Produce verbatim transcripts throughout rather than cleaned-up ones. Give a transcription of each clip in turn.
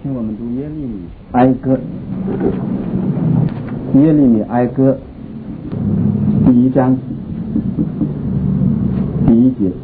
请我们读耶利米哀歌。耶利米哀歌第一章第一节：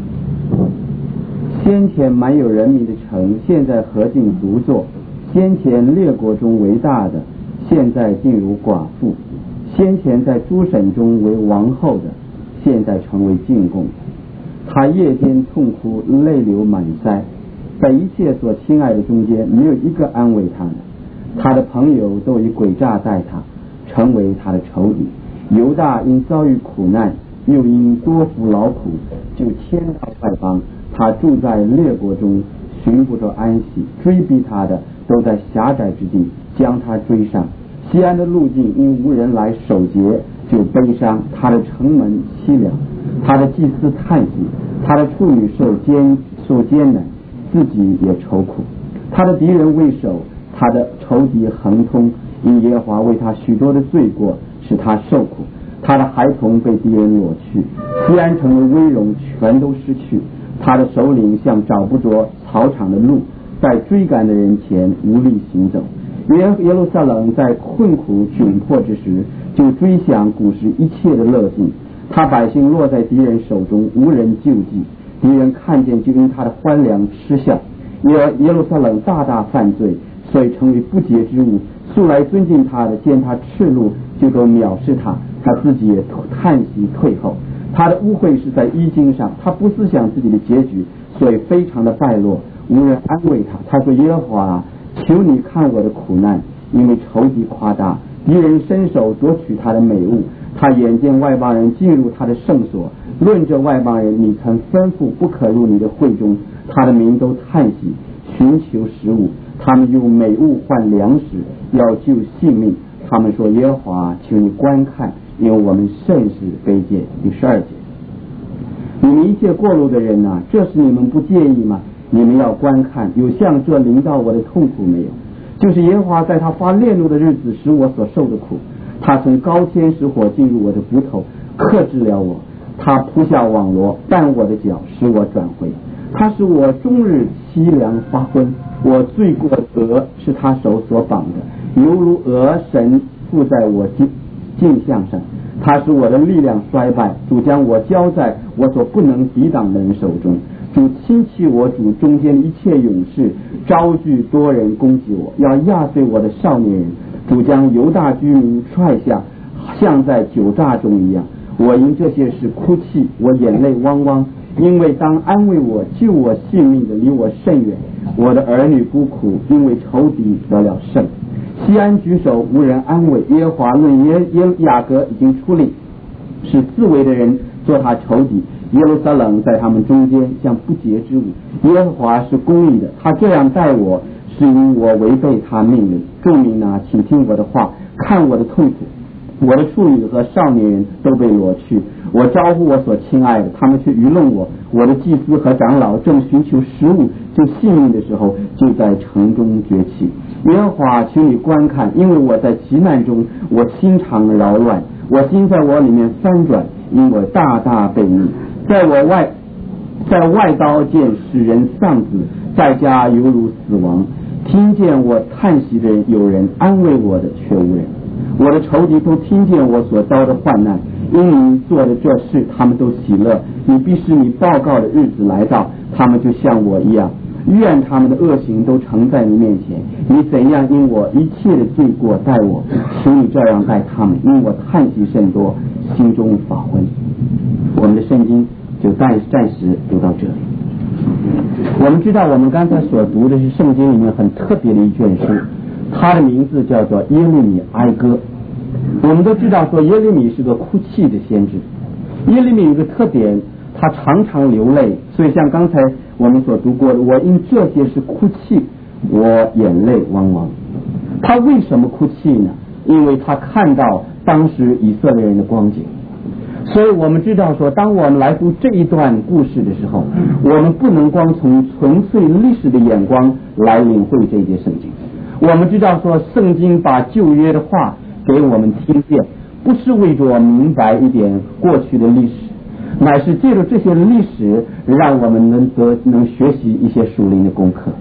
先前满有人民的城，现在何竟独坐；先前列国中为大的，现在竟如寡妇；先前在诸省中为王后的，现在成为进贡。他夜间痛哭，泪流满腮，在一切所亲爱的中间，没有一个安慰他的。他的朋友都以诡诈待他，成为他的仇敌。犹大因遭遇苦难，又因多服劳苦，就迁到外邦。他住在列国中，寻不着安息。追逼他的都在狭窄之地，将他追上。西安的路径因无人来守节，就悲伤。他的城门凄凉，他的祭司叹息，他的处女受艰受艰难，自己也愁苦。他的敌人为首，他的仇敌横通，因耶和华为他许多的罪过，使他受苦。他的孩童被敌人裸去，西安城的威荣全都失去。他的首领像找不着草场的路，在追赶的人前无力行走。耶耶路撒冷在困苦窘迫之时，就追想古时一切的乐境。他百姓落在敌人手中，无人救济。敌人看见就因他的欢良嗤笑。耶耶路撒冷大大犯罪，所以成为不洁之物。素来尊敬他的，见他赤露，就都藐视他，他自己也叹息退后。他的污秽是在衣襟上，他不思想自己的结局，所以非常的败落，无人安慰他。他说：耶和华，求你看我的苦难，因为仇敌夸大，敌人伸手夺取他的美物。他眼见外邦人进入他的圣所，论这外邦人，你曾吩咐不可入你的会中。他的民都叹息，寻求食物，他们用美物换粮食，要救性命。他们说：耶和华，求你观看，因为我们甚是卑贱。第十二节：你们一切过路的人啊，这是你们不介意吗？你们要观看，有像这临到我的痛苦没有？就是耶和华在他发烈怒的日子使我所受的苦。他从高天使火进入我的骨头，克制了我。他铺下网罗，绊我的脚，使我转回。他使我终日凄凉发昏。我罪过的额是他手所绑的，犹如鹅绳附在我颈颈项上。他使我的力量衰败，主将我交在我所不能抵挡的人手中。主亲戚我主中间一切勇士，招聚多人攻击我，要压碎我的少年人。主将犹大居民踹下，像在酒榨中一样。我因这些事哭泣，我眼泪汪汪，因为当安慰我救我性命的离我甚远。我的儿女孤苦，因为仇敌得了胜。西安举手无人安慰，耶和华论耶耶雅各已经出令，使自为的人做他仇敌。耶路撒冷在他们中间像不洁之物。耶和华是公义的，他这样待我，是因我违背他命令。众民啊，请听我的话，看我的痛苦。我的处女和少年人都被裸去，我招呼我所亲爱的，他们却愚弄我。我的祭司和长老正寻求食物救性命的时候，就在城中崛起。耶和华，请你观看，因为我在急难中，我心肠扰乱，我心在我里面翻转，因我大大被逆。在我外在外刀剑使人丧子，在家犹如死亡。听见我叹息的人有人，安慰我的却无人。我的仇敌都听见我所遭的患难，因你做的这事，他们都喜乐。你必使你报告的日子来到，他们就像我一样。愿他们的恶行都呈在你面前。你怎样因我一切的罪过待我，请你这样待他们，因我叹息甚多，心中发昏。我们的圣经就暂暂时读到这里。我们知道我们刚才所读的是圣经里面很特别的一卷书，它的名字叫做耶利米哀歌。我们都知道说耶利米是个哭泣的先知。耶利米有个特点，他常常流泪，所以像刚才我们所读过的，我因这些是哭泣，我眼泪汪汪。他为什么哭泣呢？因为他看到当时以色列人的光景。所以我们知道说，当我们来读这一段故事的时候，我们不能光从纯粹历史的眼光来领会这一节圣经。我们知道说，圣经把旧约的话给我们听见，不是为着明白一点过去的历史，乃是借着这些历史让我们能得能学习一些属灵的功课。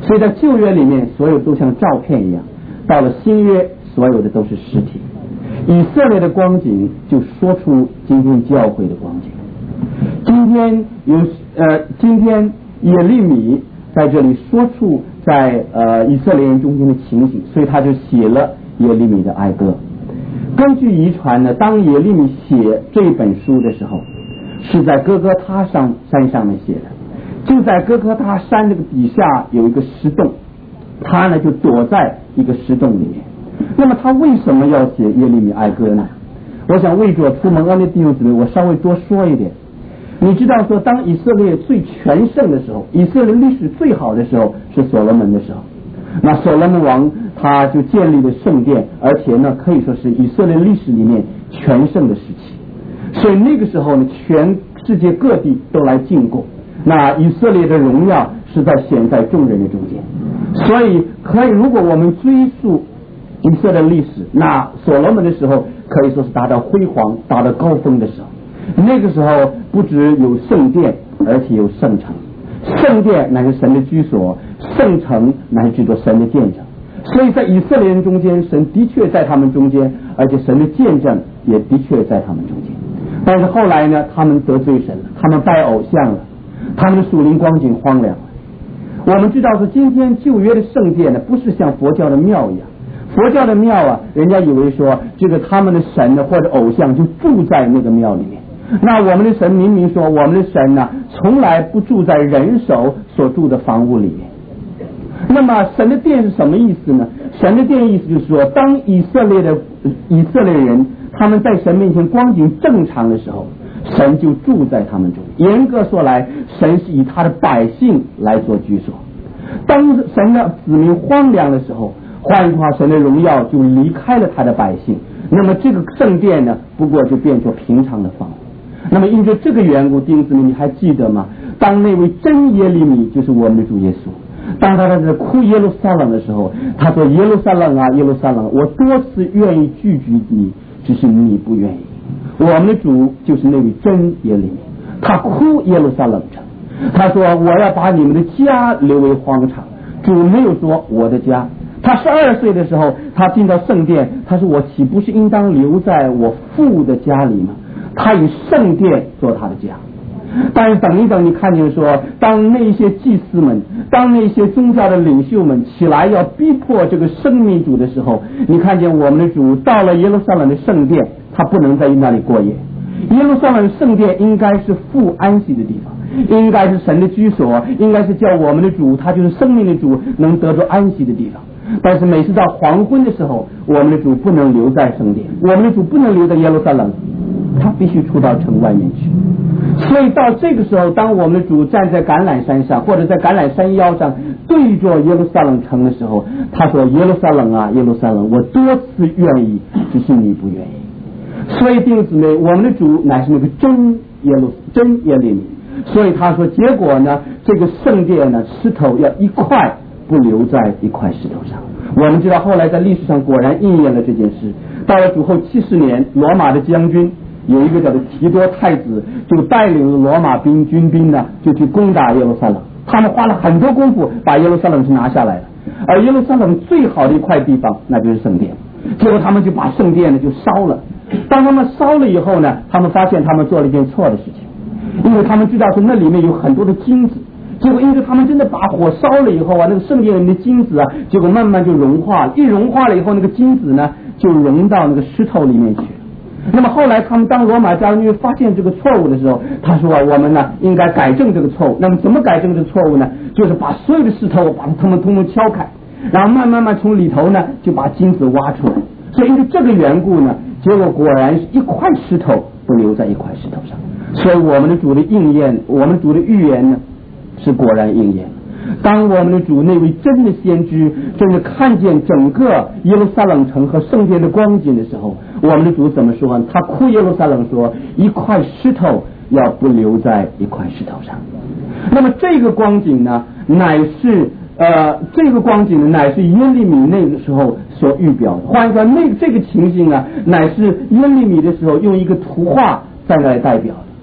所以在旧约里面所有都像照片一样，到了新约所有的都是实体。以色列的光景就说出今天教会的光景。今天有呃，今天耶利米在这里说出在呃以色列人中间的情形，所以他就写了耶利米的哀歌。根据遗传呢，当耶利米写这本书的时候，是在哥哥他上山上面写的。就在哥哥他山这个底下有一个石洞，他呢就躲在一个石洞里面。那么他为什么要写耶利米哀歌呢？我想为着出蒙恩的弟兄姊妹，我稍微多说一点。你知道说，当以色列最全盛的时候，以色列历史最好的时候是所罗门的时候。那所罗门王他就建立了圣殿，而且呢可以说是以色列历史里面全盛的时期。所以那个时候呢，全世界各地都来进贡。那以色列的荣耀是在显在众人的中间。所以可以，如果我们追溯以色列历史，那所罗门的时候可以说是达到辉煌达到高峰的时候。那个时候不只有圣殿，而且有圣城。圣殿乃是神的居所，圣城乃是指着神的见证。所以在以色列人中间，神的确在他们中间，而且神的见证也的确在他们中间。但是后来呢，他们得罪神了，他们拜偶像了，他们的属灵光景荒凉了。我们知道说，今天旧约的圣殿呢，不是像佛教的庙一样。佛教的庙啊，人家以为说这个他们的神呢或者偶像就住在那个庙里面。那我们的神明明说，我们的神呢从来不住在人手所住的房屋里面。那么神的殿是什么意思呢？神的殿意思就是说，当以色列的以色列人他们在神面前光景正常的时候，神就住在他们中。严格说来，神是以他的百姓来做居所。当神的子民荒凉的时候，换句话，神的荣耀就离开了他的百姓，那么这个圣殿呢，不过就变作平常的房屋。那么因着这个缘故，弟兄姊妹，你还记得吗？当那位真耶利米，就是我们的主耶稣，当他在哭耶路撒冷的时候，他说：耶路撒冷啊，耶路撒冷，我多次愿意拒绝你，只是你不愿意。我们的主就是那位真耶利米，他哭耶路撒冷城，他说：我要把你们的家留为荒场。主没有说我的家。他十二岁的时候，他进到圣殿，他说：我岂不是应当留在我父的家里吗？他以圣殿做他的家。但是等一等，你看见说，当那些祭司们，当那些宗教的领袖们起来要逼迫这个生命主的时候，你看见我们的主到了耶路撒冷的圣殿，他不能在那里过夜。耶路撒冷圣殿应该是父安息的地方，应该是神的居所，应该是叫我们的主，他就是生命的主，能得着安息的地方。但是每次到黄昏的时候，我们的主不能留在圣殿，我们的主不能留在耶路撒冷，他必须出到城外面去。所以到这个时候，当我们的主站在橄榄山上，或者在橄榄山腰上对着耶路撒冷城的时候，他说：耶路撒冷啊，耶路撒冷，我多次愿意，只是你不愿意。所以弟兄姊妹，我们的主乃是那个真耶路真耶利米。所以他说，结果呢，这个圣殿呢，石头要一块不留在一块石头上。我们知道后来在历史上果然应验了这件事。到了主后七十年，罗马的将军有一个叫做提多太子，就带领罗马兵军兵呢，就去攻打耶路撒冷。他们花了很多功夫把耶路撒冷是拿下来了。而耶路撒冷最好的一块地方，那就是圣殿。结果他们就把圣殿呢就烧了。当他们烧了以后呢，他们发现他们做了一件错的事情，因为他们知道说那里面有很多的金子。结果因为他们真的把火烧了以后啊，那个圣殿里面的金子啊，结果慢慢就融化了。一融化了以后，那个金子呢就融到那个石头里面去。那么后来他们当罗马将军发现这个错误的时候，他说、啊、我们呢应该改正这个错误。那么怎么改正这个错误呢？就是把所有的石头把它们通通敲开，然后慢慢慢从里头呢就把金子挖出来。所以因为这个缘故呢，结果果然是一块石头不留在一块石头上。所以我们的主的应验，我们主的预言呢是果然应验。当我们的主那位真的先知真的看见整个耶路撒冷城和圣殿的光景的时候，我们的主怎么说？他哭耶路撒冷说：一块石头要不留在一块石头上。那么这个光景呢，乃是呃这个光景呢，乃是耶利米那个时候所预表的。换句话说，那这个情形啊，乃是耶利米的时候用一个图画在那里代表的。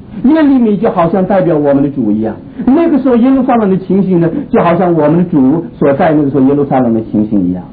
耶利米就好像代表我们的主一样。那个时候耶路撒冷的情形呢，就好像我们的主所在那个时候耶路撒冷的情形一样。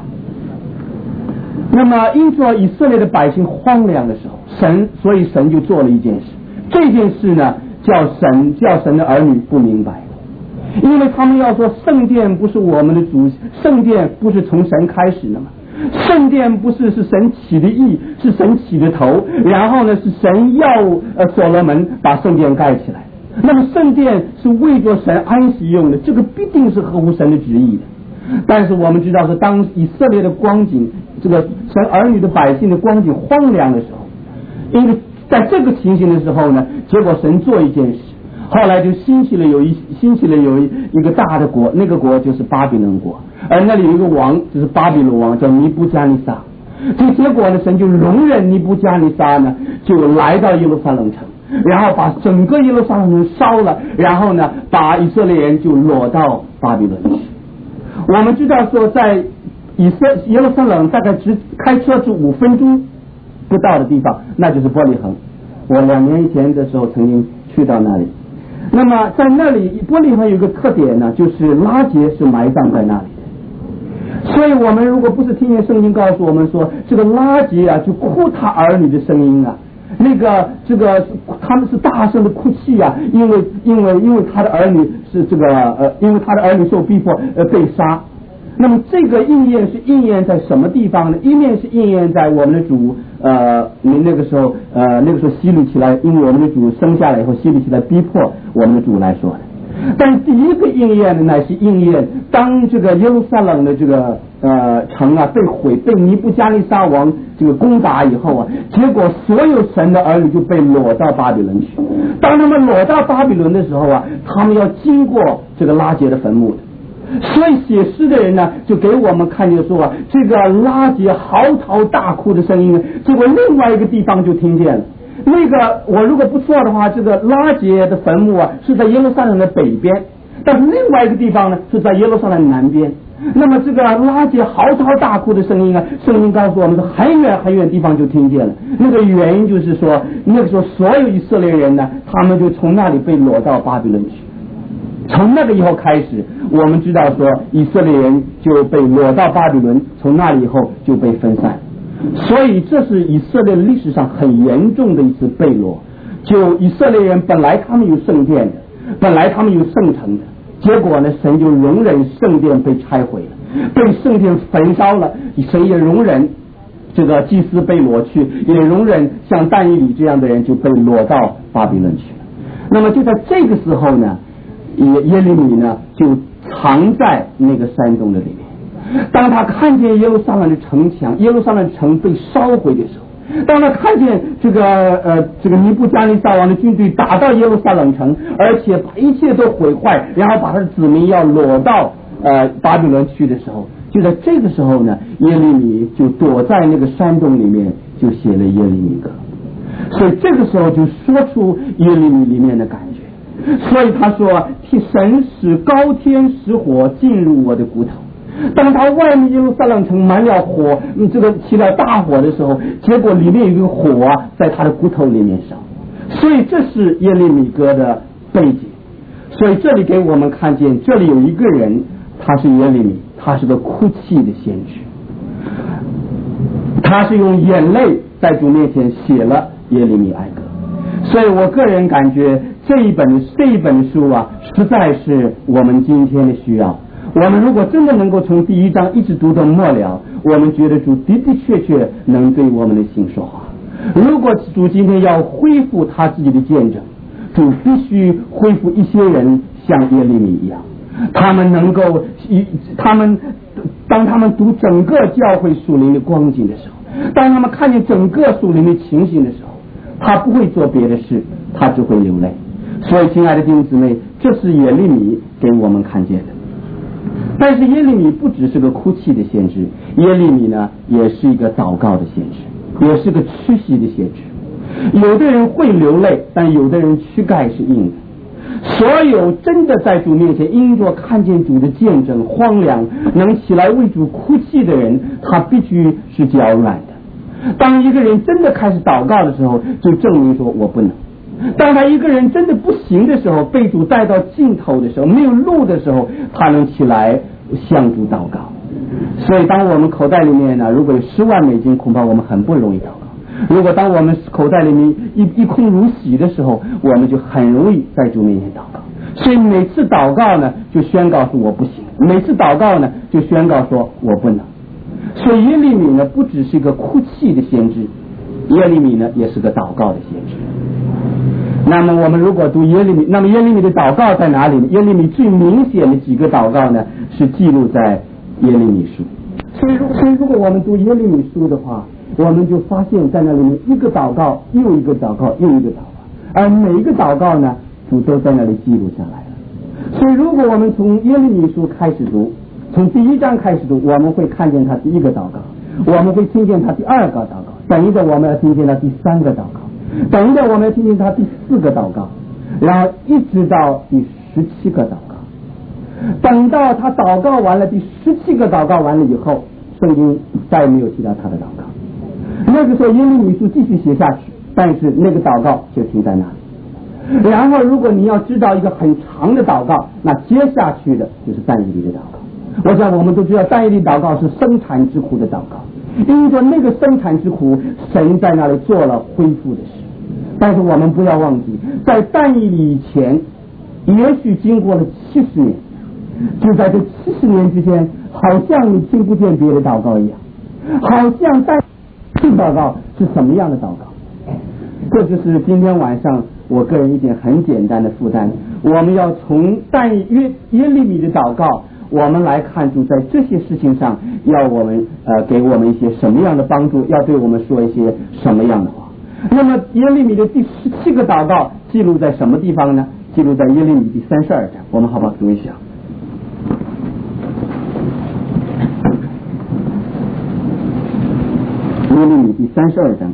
那么因着以色列的百姓荒凉的时候，神所以神就做了一件事，这件事呢叫神叫神的儿女不明白，因为他们要说圣殿不是我们的主，圣殿不是从神开始的吗？圣殿不是是神起的意，是神起的头，然后呢是神要呃所罗门把圣殿盖起来，那么圣殿是为着神安息用的，这个必定是合乎神的旨意的。但是我们知道是当以色列的光景，这个神儿女的百姓的光景荒凉的时候，因为在这个情形的时候呢，结果神做一件事，后来就兴起了有一兴起了有一一个大的国，那个国就是巴比伦国，而那里有一个王就是巴比伦王叫尼布加尼撒。这结果呢，神就容忍尼布加尼撒呢就来到耶路撒冷城，然后把整个耶路撒冷城烧了，然后呢把以色列人就裸到巴比伦去。我们知道说在以色耶路撒冷大概只开车是五分钟不到的地方，那就是伯利恒。我两年以前的时候曾经去到那里。那么在那里伯利恒有一个特点呢，就是拉结是埋葬在那里的。所以我们如果不是听见圣经告诉我们说这个拉结啊就哭他儿女的声音啊，那个这个他们是大声的哭泣啊，因为因为因为他的儿女是这个呃因为他的儿女受逼迫呃被杀。那么这个应验是应验在什么地方呢？一面是应验在我们的主呃你那个时候呃那个时候希律起来，因为我们的主生下来以后希律起来逼迫我们的主来说的。但第一个应验呢，乃是应验当这个耶路撒冷的这个呃城啊被毁，被尼布加尼撒王这个攻打以后啊，结果所有神的儿女就被裸到巴比伦去。当他们裸到巴比伦的时候啊，他们要经过这个拉结的坟墓的。所以写诗的人呢，就给我们看见说啊，这个拉结嚎啕大哭的声音呢，结果另外一个地方就听见了。那个我如果不错的话，这个拉结的坟墓啊是在耶路撒冷的北边，但是另外一个地方呢是在耶路撒冷南边。那么这个拉结嚎啕大哭的声音啊，圣经告诉我们是很远很远地方就听见了。那个原因就是说，那个时候所有以色列人呢，他们就从那里被裸到巴比伦去。从那个以后开始，我们知道说以色列人就被裸到巴比伦，从那里以后就被分散。所以这是以色列历史上很严重的一次被掳。就以色列人本来他们有圣殿的，本来他们有圣城的，结果呢神就容忍圣殿被拆毁了，被圣殿焚烧了，神也容忍这个祭司被掳去，也容忍像但以理这样的人就被掳到巴比伦去了。那么就在这个时候呢，耶耶利米呢就藏在那个山洞的里面。当他看见耶路撒冷的城墙，耶路撒冷城被烧毁的时候，当他看见这个呃这个尼布加尼撒王的军队打到耶路撒冷城，而且把一切都毁坏，然后把他的子民要掳到呃巴比伦去的时候，就在这个时候呢，耶利米就躲在那个山洞里面，就写了耶利米歌。所以这个时候就说出耶利米里面的感觉。所以他说，替神使高天使火进入我的骨头。当他外面耶路撒冷城满了火，这个起了大火的时候，结果里面有一个火啊在他的骨头里面烧。所以这是耶利米歌的背景。所以这里给我们看见，这里有一个人，他是耶利米，他是个哭泣的先知，他是用眼泪在主面前写了耶利米哀歌。所以我个人感觉这一本这一本书啊，实在是我们今天的需要。我们如果真的能够从第一章一直读到末了，我们觉得主的的确确能对我们的心说话。如果主今天要恢复他自己的见证，主必须恢复一些人像耶利米一样，他们能够他们当他们读整个教会属灵的光景的时候，当他们看见整个属灵的情形的时候，他不会做别的事，他只会流泪。所以亲爱的弟兄姊妹，这是耶利米给我们看见的。但是耶利米不只是个哭泣的先知，耶利米呢也是一个祷告的先知，也是个屈膝的先知。有的人会流泪，但有的人躯干是硬的。所有真的在主面前因着看见主的见证荒凉，能起来为主哭泣的人，他必须是脚软的。当一个人真的开始祷告的时候，就证明说我不能。 当他一个人真的不行的时候，被主带到尽头的时候，没有路的时候，他能起来向主祷告。所以当我们口袋里面呢，如果有十万美金，恐怕我们很不容易祷告。如果当我们口袋里面一一空如洗的时候，我们就很容易在主面前祷告。所以每次祷告呢，就宣告说我不行；每次祷告呢，就宣告说我不能。所以耶利米呢，不只是一个哭泣的先知，耶利米呢，也是个祷告的先知。那么我们如果读耶利米，那么耶利米的祷告在哪里呢？耶利米最明显的几个祷告呢，是记录在耶利米书。所以，所以如果我们读耶利米书的话，我们就发现在那里面一个祷告又一个祷告又一个祷告，而每一个祷告呢，主都在那里记录下来了。所以如果我们从耶利米书开始读，从第一章开始读，我们会看见他第一个祷告，我们会听见他第二个祷告，等一着我们要听见他第三个祷告，等一着我们要听见他第四个祷告，然后一直到第十七个祷告。等到他祷告完了，第十七个祷告完了以后，圣经再也没有提到他的祷告。那个时候耶利米书继续写下去，但是那个祷告就停在那里。然后如果你要知道一个很长的祷告，那接下去的就是但以理的祷告。我想我们都知道但以理祷告是生产之苦的祷告，因为说那个生产之苦，神在那里做了恢复的事。但是我们不要忘记，在但以理以前，也许经过了七十年，就在这七十年之间，好像你听不见别的祷告一样，好像但这祷告是什么样的祷告？这就是今天晚上我个人一点很简单的负担。我们要从但约耶利米的祷告，我们来看主在这些事情上要我们呃给我们一些什么样的帮助，要对我们说一些什么样的话。那么耶利米的第十七个祷告记录在什么地方呢？记录在耶利米第三十二章，我们好不好读一下？耶利米第三十二章。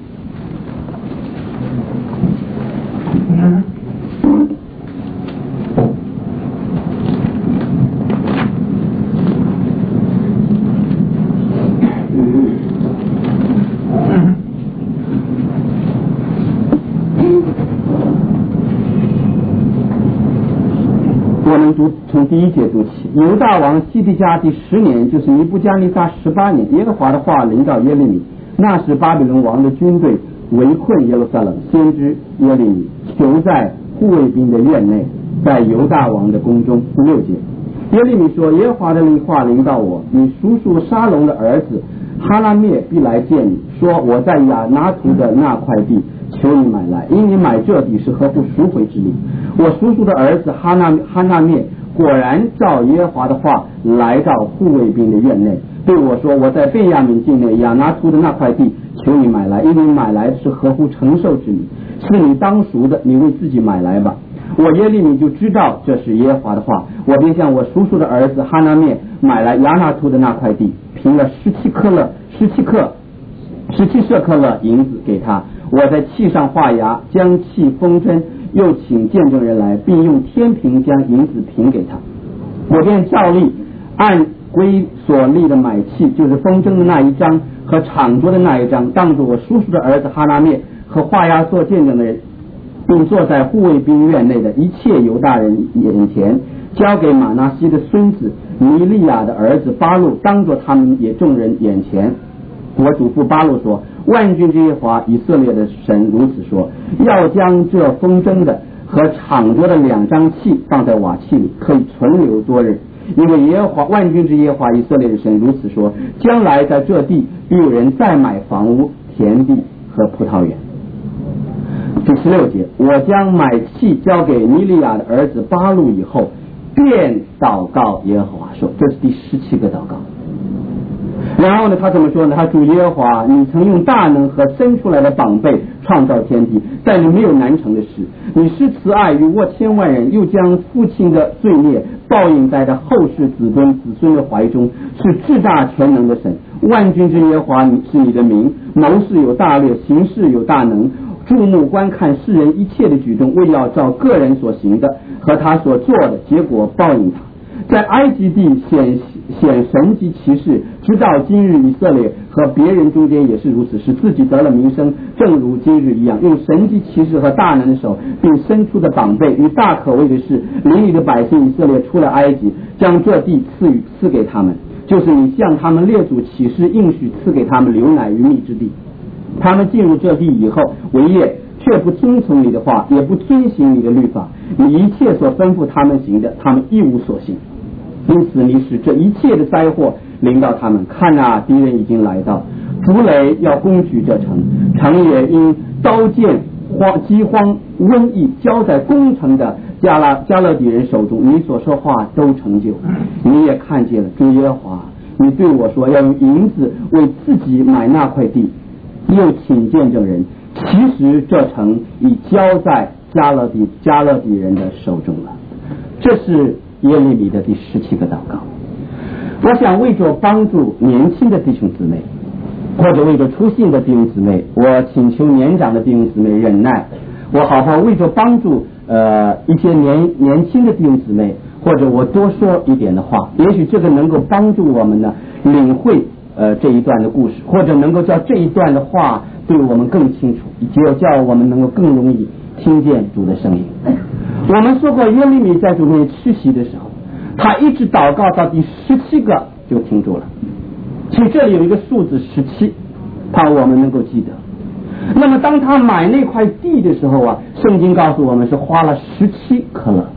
我们读从第一节读起。犹大王西底家第十年，就是尼布加尼撒十八年，耶和华的话临到耶利米。那时巴比伦王的军队围困耶路撒冷，先知耶利米囚在护卫兵的院内，在犹大王的宫中。第六节，耶利米说：耶和华的话临到我，你叔叔沙龙的儿子哈拉灭必来见你，说我在亚拿图的那块地，求你买来，因你买这地是合乎赎回之力。我叔叔的儿子哈纳哈纳灭果然照耶和华的话来到护卫兵的院内，对我说：我在便雅悯境内亚拿图的那块地，求你买来，因你买来是合乎承受之力，是你当赎的，你为自己买来吧。我耶利米就知道这是耶和华的话，我便向我叔叔的儿子哈纳灭买来亚拿图的那块地，凭了十七克勒十七克十七舍克勒银子给他。我在器上画押，将器封针，又请见证人来，并用天平将银子平给他。我便照例按归所立的买器，就是封针的那一张和场桌的那一张，当作我叔叔的儿子哈拉灭和画押做见证的人，并坐在护卫兵院内的一切犹大人眼前，交给马拿西的孙子尼利亚的儿子巴路，当作他们也众人眼前。我嘱咐巴路说：万军之耶和华以色列的神如此说，要将这风筝的和场桌的两张器放在瓦器里，可以存留多日。因为耶和华万军之耶和华以色列的神如此说，将来在这地必有人再买房屋、田地和葡萄园。第十六节，我将买器交给尼利亚的儿子巴路以后，便祷告耶和华说，这是第十七个祷告。然后呢，他怎么说呢？他主耶和华，你曾用大能和伸出来的膀臂创造天地，在你没有难成的事。你施慈爱于沃千万人，又将父亲的罪孽报应在这后世子孙子孙的怀中，是至大全能的神。万军之耶和华是你的名，谋事有大略，行事有大能，注目观看世人一切的举动，为要照个人所行的和他所做的结果报应他。在埃及地显显神迹奇事，直到今日以色列和别人中间也是如此，使自己得了名声，正如今日一样，用神迹奇事和大能的手，并伸出的膀臂与大可畏的事，领你的百姓以色列出了埃及，将这地赐予赐给他们，就是你向他们列祖起誓应许赐给他们流奶与蜜之地。他们进入这地以后为业，却不遵从你的话，也不遵行你的律法，你一切所吩咐他们行的，他们一无所行。因此你使这一切的灾祸临到他们。看啊，敌人已经来到，竹雷要攻取这城，城也因刀剑荒饥荒瘟疫交在攻城的加拉加勒底人手中。你所说话都成就。你也看见了，主耶和华，你对我说要用银子为自己买那块地，又请见证人，其实这城已交在加勒底加勒底人的手中了。这是耶利米的第十七个祷告。我想为着帮助年轻的弟兄姊妹，或者为着出信的弟兄姊妹，我请求年长的弟兄姊妹忍耐，我好好为着帮助呃一些年年轻的弟兄姊妹，或者我多说一点的话，也许这个能够帮助我们呢领会呃这一段的故事，或者能够叫这一段的话对我们更清楚，以及叫我们能够更容易听见主的声音。我们说过耶利米在主面吃席的时候，他一直祷告到第十七个就停住了。其实这里有一个数字十七，怕我们能够记得。那么当他买那块地的时候啊，圣经告诉我们是花了十七克勒。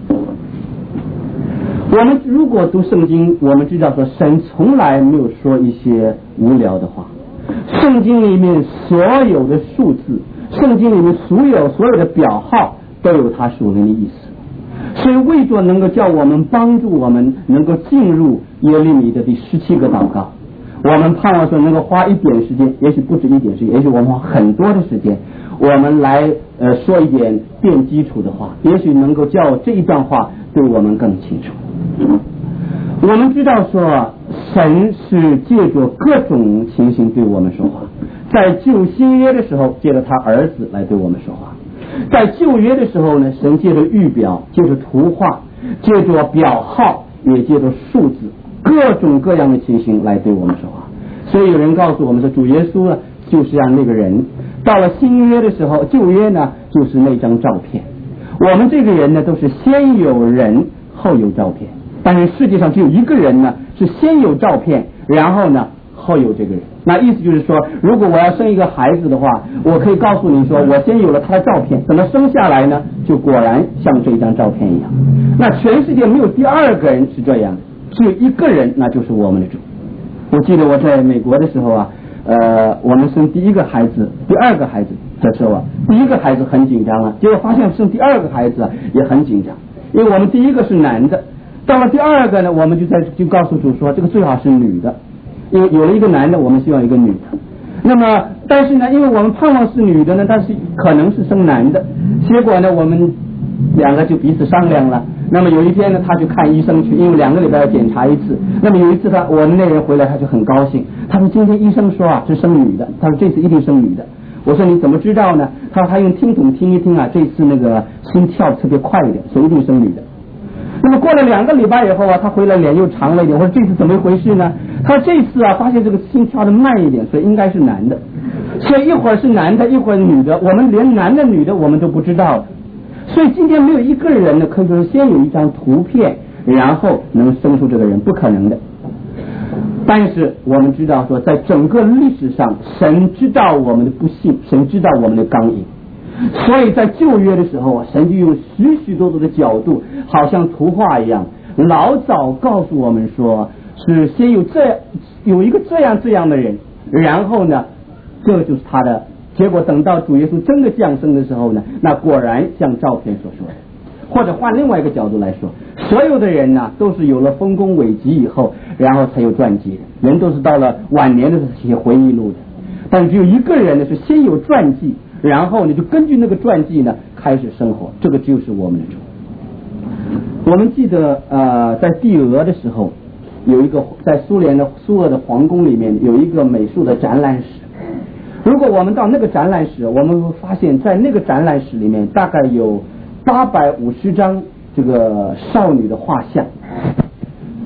我们如果读圣经，我们知道说神从来没有说一些无聊的话，圣经里面所有的数字，圣经里面所有所有的表号都有它属灵的意思。所以为着能够叫我们帮助我们能够进入耶利米的第十七个祷告，我们盼望说能够花一点时间，也许不止一点时间，也许我们花很多的时间，我们来呃说一点变基础的话，也许能够叫这一段话对我们更清楚。我们知道说神是借着各种情形对我们说话，在旧新约的时候借着他儿子来对我们说话，在旧约的时候呢，神借着预表，借着图画，借着表号，也借着数字，各种各样的情形来对我们说话。所以有人告诉我们说主耶稣呢就是像那个人，到了新约的时候，旧约呢就是那张照片。我们这个人呢都是先有人后有照片，但是世界上只有一个人呢是先有照片然后呢后有这个人。那意思就是说，如果我要生一个孩子的话，我可以告诉你说我先有了他的照片，等他生下来呢就果然像这一张照片一样。那全世界没有第二个人是这样的，只有一个人，那就是我们的主。我记得我在美国的时候啊，呃，我们生第一个孩子第二个孩子的时候啊，第一个孩子很紧张了，结果发现生第二个孩子啊也很紧张，因为我们第一个是男的，到了第二个呢，我们就在就告诉主说这个最好是女的，因为有了一个男的，我们希望一个女的。那么但是呢，因为我们盼望是女的呢，但是可能是生男的，结果呢我们两个就彼此商量了。那么有一天呢，他去看医生去，因为两个礼拜要检查一次。那么有一次他我们那人回来，他就很高兴，他说今天医生说啊是生女的，他说这次一定生女的。我说你怎么知道呢？他说他用听筒听一听啊，这次那个心跳特别快一点，所以一定生女的。那么过了两个礼拜以后啊，他回来脸又长了一点，我说这次怎么回事呢？他说这次啊发现这个心跳的慢一点，所以应该是男的。所以一会儿是男的，一会儿女的，我们连男的女的我们都不知道了。所以今天没有一个人呢可以说先有一张图片然后能生出这个人，不可能的。但是我们知道说在整个历史上，神知道我们的不幸，神知道我们的刚硬，所以在旧约的时候啊，神就用许许多多的角度，好像图画一样，老早告诉我们说是先有这有一个这样这样的人，然后呢这就是他的结果。等到主耶稣真的降生的时候呢，那果然像照片所说的。或者换另外一个角度来说，所有的人呢都是有了丰功伟绩以后，然后才有传记的，人都是到了晚年的时候写回忆录的，但只有一个人呢是先有传记，然后呢就根据那个传记呢开始生活，这个就是我们的主。我们记得呃在帝俄的时候，有一个在苏联的苏俄的皇宫里面有一个美术的展览室。如果我们到那个展览室，我们会发现在那个展览室里面大概有八百五十张这个少女的画像。那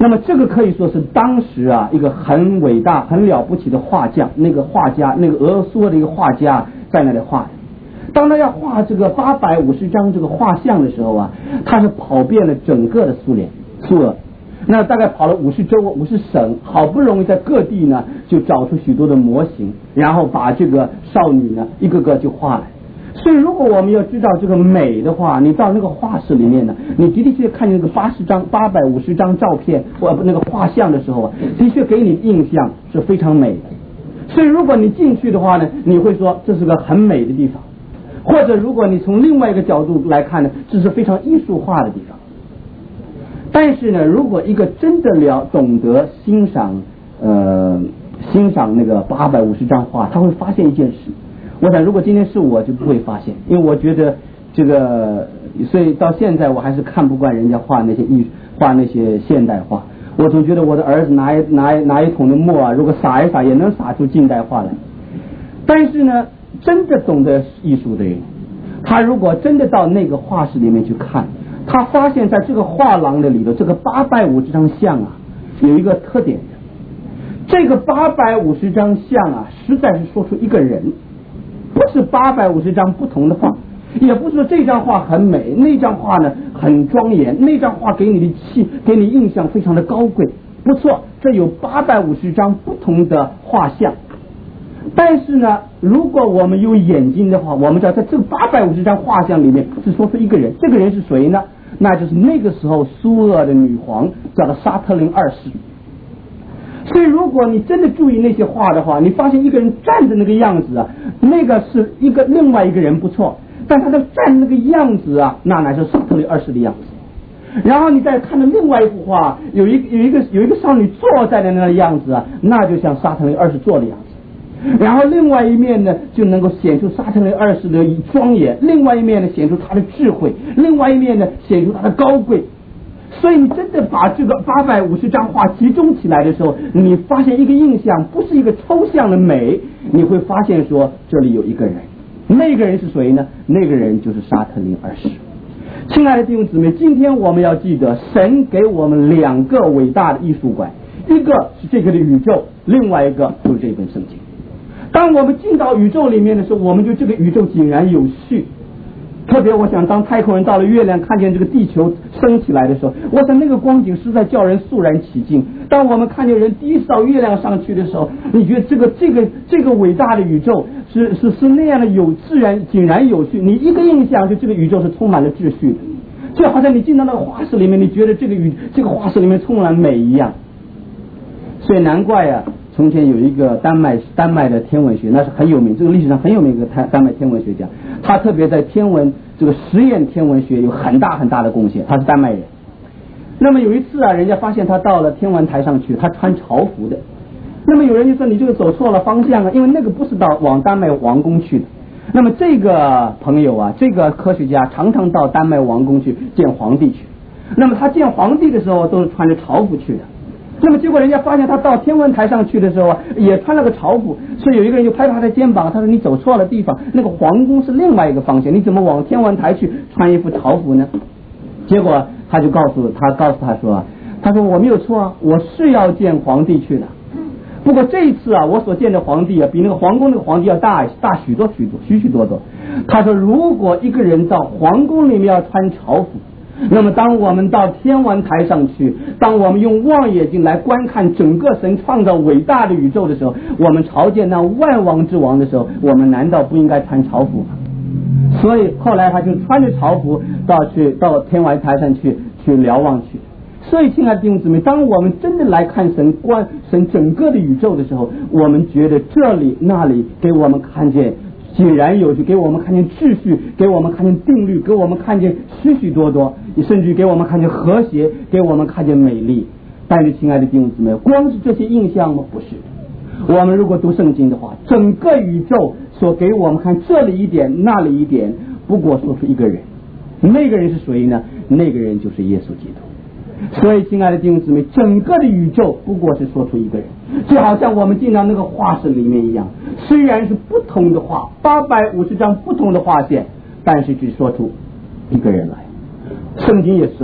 那么这个可以说是当时啊一个很伟大很了不起的画匠，那个画家那个俄罗斯的一个画家在那里画的。当他要画这个八百五十张这个画像的时候啊，他是跑遍了整个的苏联苏俄，那大概跑了五十州五十省，好不容易在各地呢就找出许多的模型，然后把这个少女呢一个个就画来。所以如果我们要知道这个美的话，你到那个画室里面呢，你的的确确看见那个八十张八百五十张照片或那个画像的时候啊，的确给你印象是非常美的。所以如果你进去的话呢，你会说这是个很美的地方，或者如果你从另外一个角度来看呢，这是非常艺术化的地方。但是呢，如果一个真的了懂得欣赏呃欣赏那个八百五十张画，他会发现一件事。我想如果今天是我就不会发现，因为我觉得这个，所以到现在我还是看不惯人家画那些艺画那些现代画。我总觉得我的儿子拿一拿一拿一桶的墨啊，如果撒一撒也能撒出近代画来。但是呢，真的懂得艺术的人，他如果真的到那个画室里面去看，他发现在这个画廊的里头，这个八百五十张像啊，有一个特点，这个八百五十张像啊，实在是说出一个人。不是八百五十张不同的画，也不是说这张画很美，那张画呢很庄严，那张画给你的气给你印象非常的高贵。不错，这有八百五十张不同的画像。但是呢，如果我们有眼睛的话，我们知道在这八百五十张画像里面是说出一个人，这个人是谁呢？那就是那个时候苏俄的女皇，叫做沙特林二世。所以如果你真的注意那些画的话，你发现一个人站的那个样子啊，那个是一个另外一个人不错，但他的站那个样子啊，那乃是沙特林二世的样子。然后你再看到另外一幅画，有一有一个有一个少女坐在的那个样子啊，那就像沙特林二世坐的样子。然后另外一面呢，就能够显出沙特林二世的庄严；另外一面呢，显出他的智慧；另外一面呢，显出他的高贵。所以你真的把这个八百五十张画集中起来的时候，你发现一个印象，不是一个抽象的美，你会发现说这里有一个人，那个人是谁呢？那个人就是沙特林二世。亲爱的弟兄姊妹，今天我们要记得，神给我们两个伟大的艺术馆，一个是这个的宇宙，另外一个就是这本圣经。当我们进到宇宙里面的时候，我们就这个宇宙井然有序。特别我想当太空人到了月亮，看见这个地球升起来的时候，我想那个光景实在叫人肃然起敬。当我们看见人第一次到月亮上去的时候，你觉得这个这个这个伟大的宇宙是是是那样的有自然井然有序，你一个印象就这个宇宙是充满了秩序的，就好像你进到那个画室里面，你觉得这个宇这个画室里面充满了美一样。所以难怪啊，从前有一个丹麦丹麦的天文学，那是很有名，这个历史上很有名的一个丹丹麦天文学家，他特别在天文这个实验天文学有很大很大的贡献，他是丹麦人。那么有一次啊，人家发现他到了天文台上去，他穿朝服的。那么有人就说你这个走错了方向啊，因为那个不是到往丹麦王宫去的。那么这个朋友啊，这个科学家常常到丹麦王宫去见皇帝去。那么他见皇帝的时候都是穿着朝服去的。那么结果人家发现他到天文台上去的时候啊，也穿了个朝服，所以有一个人就拍他的肩膀，他说你走错了地方，那个皇宫是另外一个方向，你怎么往天文台去穿一副朝服呢？结果他就告诉他告诉他说，他说我没有错啊，我是要见皇帝去的。不过这一次啊，我所见的皇帝啊，比那个皇宫那个皇帝要大大许多许多许许多多。他说如果一个人到皇宫里面要穿朝服，那么当我们到天文台上去，当我们用望远镜来观看整个神创造伟大的宇宙的时候，我们朝见那万王之王的时候，我们难道不应该穿朝服吗？所以后来他就穿着朝服到去到天文台上去去瞭望去。所以亲爱的弟兄姊妹，当我们真的来看神观神整个的宇宙的时候，我们觉得这里那里给我们看见井然有序，给我们看见秩序，给我们看见定律，给我们看见许许多多，甚至给我们看见和谐，给我们看见美丽。但是亲爱的弟兄姊妹，光是这些印象吗？不是。我们如果读圣经的话，整个宇宙所给我们看这里一点那里一点，不过说出一个人，那个人是谁呢？那个人就是耶稣基督。所以亲爱的弟兄姊妹，整个的宇宙不过是说出一个人，就好像我们进到那个画室里面一样，虽然是不同的画，八百五十张不同的画线，但是只说出一个人来。圣经也是这样，